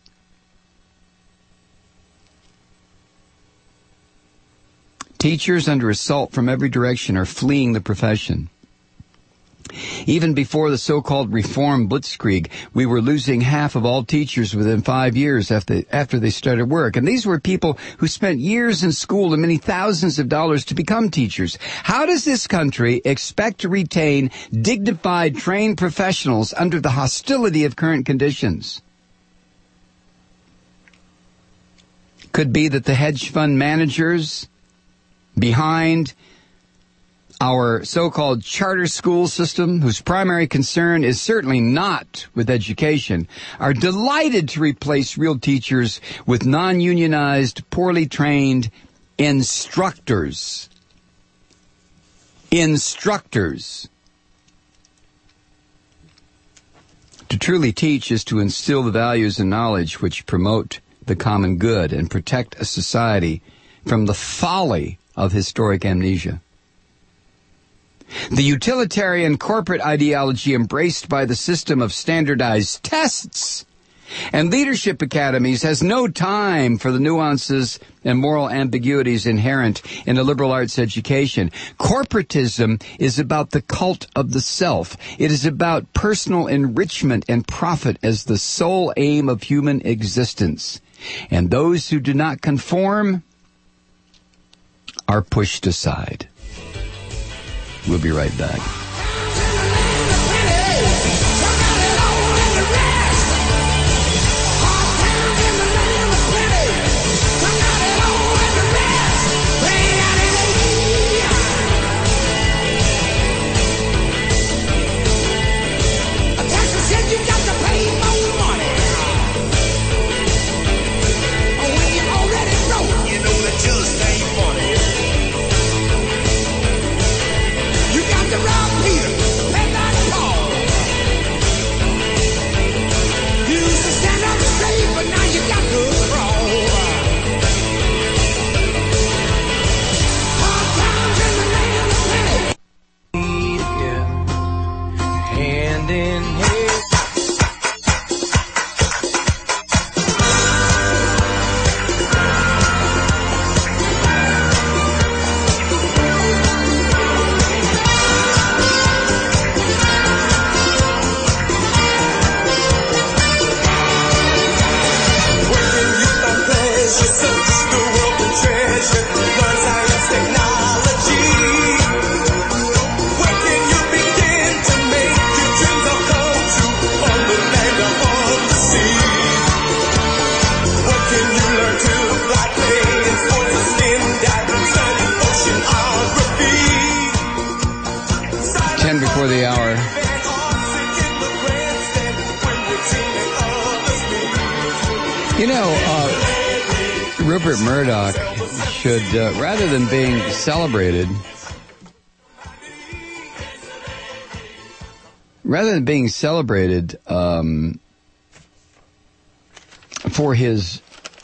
Teachers under assault from every direction are fleeing the profession. Even before the so-called reform blitzkrieg, we were losing half of all teachers within 5 years after they started work. And these were people who spent years in school and many thousands of dollars to become teachers. How does this country expect to retain dignified, trained professionals under the hostility of current conditions? Could be that the hedge fund managers behind our so-called charter school system, whose primary concern is certainly not with education, are delighted to replace real teachers with non-unionized, poorly trained instructors. Instructors. To truly teach is to instill the values and knowledge which promote the common good and protect a society from the folly of historic amnesia. The utilitarian corporate ideology embraced by the system of standardized tests and leadership academies has no time for the nuances and moral ambiguities inherent in a liberal arts education. Corporatism is about the cult of the self. It is about personal enrichment and profit as the sole aim of human existence. And those who do not conform are pushed aside. We'll be right back. Rupert Murdoch should, rather than being celebrated, for his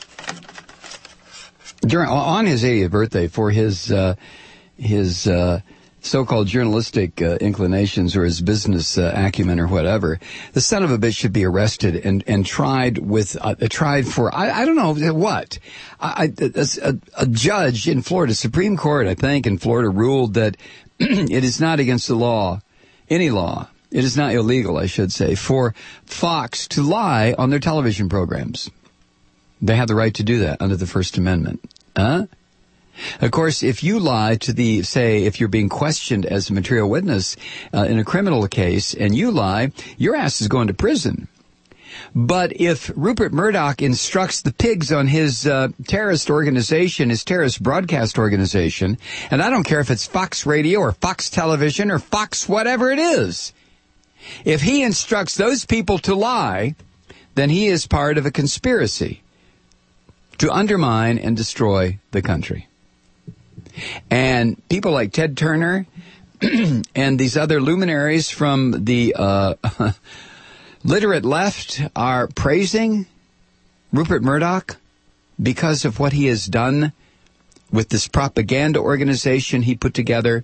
on his 80th birthday, for his so-called journalistic inclinations or his business acumen or whatever, the son of a bitch should be arrested and tried for I don't know what. A judge in Florida, Supreme Court, I think, in Florida ruled that it is not against the law, any law. It is not illegal, I should say, for Fox to lie on their television programs. They have the right to do that under the First Amendment. Of course, if you lie to if you're being questioned as a material witness in a criminal case and you lie, your ass is going to prison. But if Rupert Murdoch instructs the pigs on his terrorist organization, his terrorist broadcast organization, and I don't care if it's Fox Radio or Fox Television or Fox whatever it is, if he instructs those people to lie, then he is part of a conspiracy to undermine and destroy the country. And people like Ted Turner and these other luminaries from the literate left are praising Rupert Murdoch because of what he has done with this propaganda organization he put together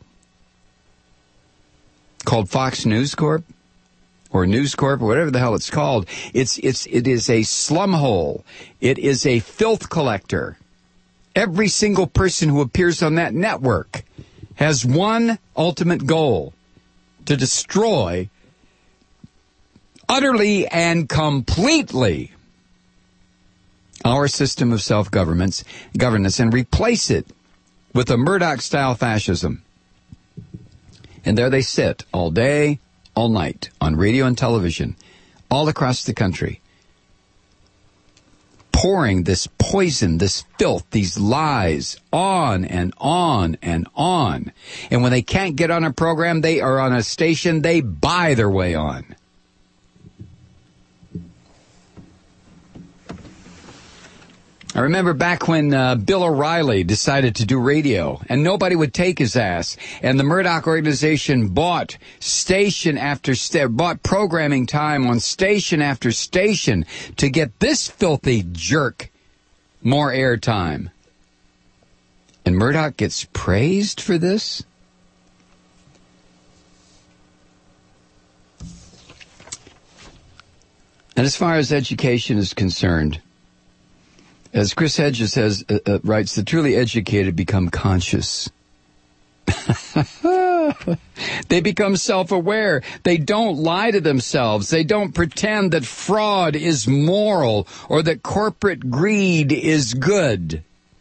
called Fox News Corp or News Corp or whatever the hell it's called. It is a slum hole. It is a filth collector. Every single person who appears on that network has one ultimate goal: to destroy utterly and completely our system of self-governance and replace it with a Murdoch-style fascism. And there they sit all day, all night, on radio and television, all across the country, pouring this poison, this filth, these lies on and on and on. And when they can't get on a program, they are on a station, they buy their way on. I remember back when Bill O'Reilly decided to do radio, and nobody would take his ass, and the Murdoch organization bought station after bought programming time on station after station to get this filthy jerk more airtime. And Murdoch gets praised for this? And as far as education is concerned, as Chris Hedges writes, the truly educated become conscious. They become self-aware. They don't lie to themselves. They don't pretend that fraud is moral or that corporate greed is good.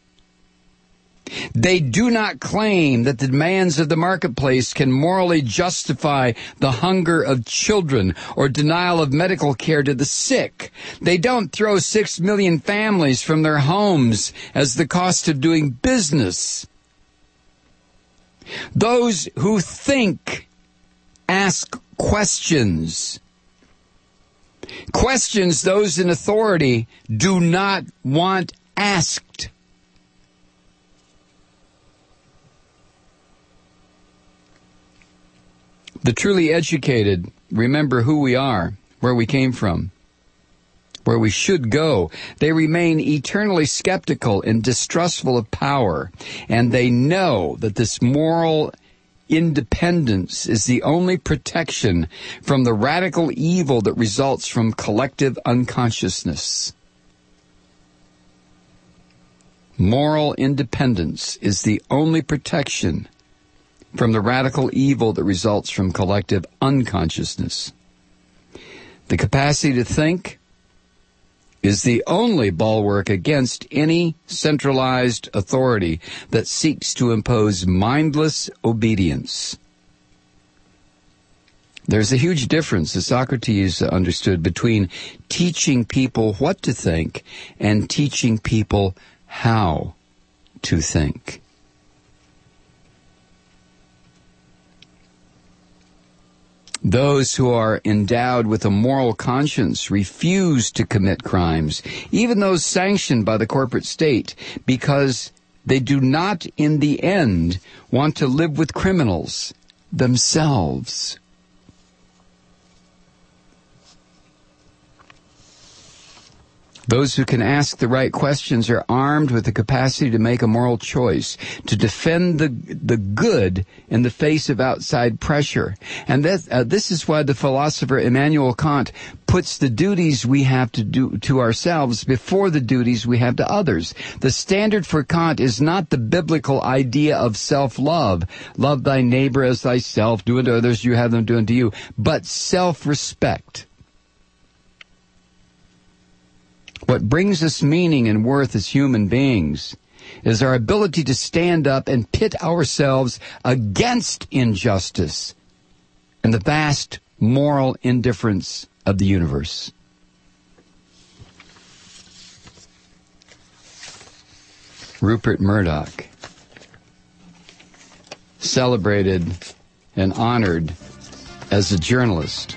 They do not claim that the demands of the marketplace can morally justify the hunger of children or denial of medical care to the sick. They don't throw 6 million families from their homes as the cost of doing business. Those who think ask questions. Questions those in authority do not want asked. The truly educated remember who we are, where we came from, where we should go. They remain eternally skeptical and distrustful of power, and they know that this moral independence is the only protection from the radical evil that results from collective unconsciousness. Moral independence is the only protection from the radical evil that results from collective unconsciousness. The capacity to think is the only bulwark against any centralized authority that seeks to impose mindless obedience. There's a huge difference, as Socrates understood, between teaching people what to think and teaching people how to think. Those who are endowed with a moral conscience refuse to commit crimes, even those sanctioned by the corporate state, because they do not, in the end, want to live with criminals themselves. Those who can ask the right questions are armed with the capacity to make a moral choice, to defend the good in the face of outside pressure. And this is why the philosopher Immanuel Kant puts the duties we have to do to ourselves before the duties we have to others. The standard for Kant is not the biblical idea of self-love. Love thy neighbor as thyself, do unto others you have them do unto you, but self-respect. What brings us meaning and worth as human beings is our ability to stand up and pit ourselves against injustice and the vast moral indifference of the universe. Rupert Murdoch, celebrated and honored as a journalist.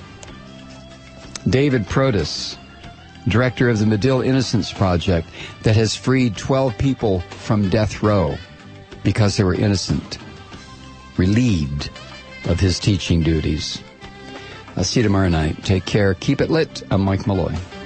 David Protus, director of the Medill Innocence Project, that has freed 12 people from death row because they were innocent, relieved of his teaching duties. I'll see you tomorrow night. Take care. Keep it lit. I'm Mike Malloy.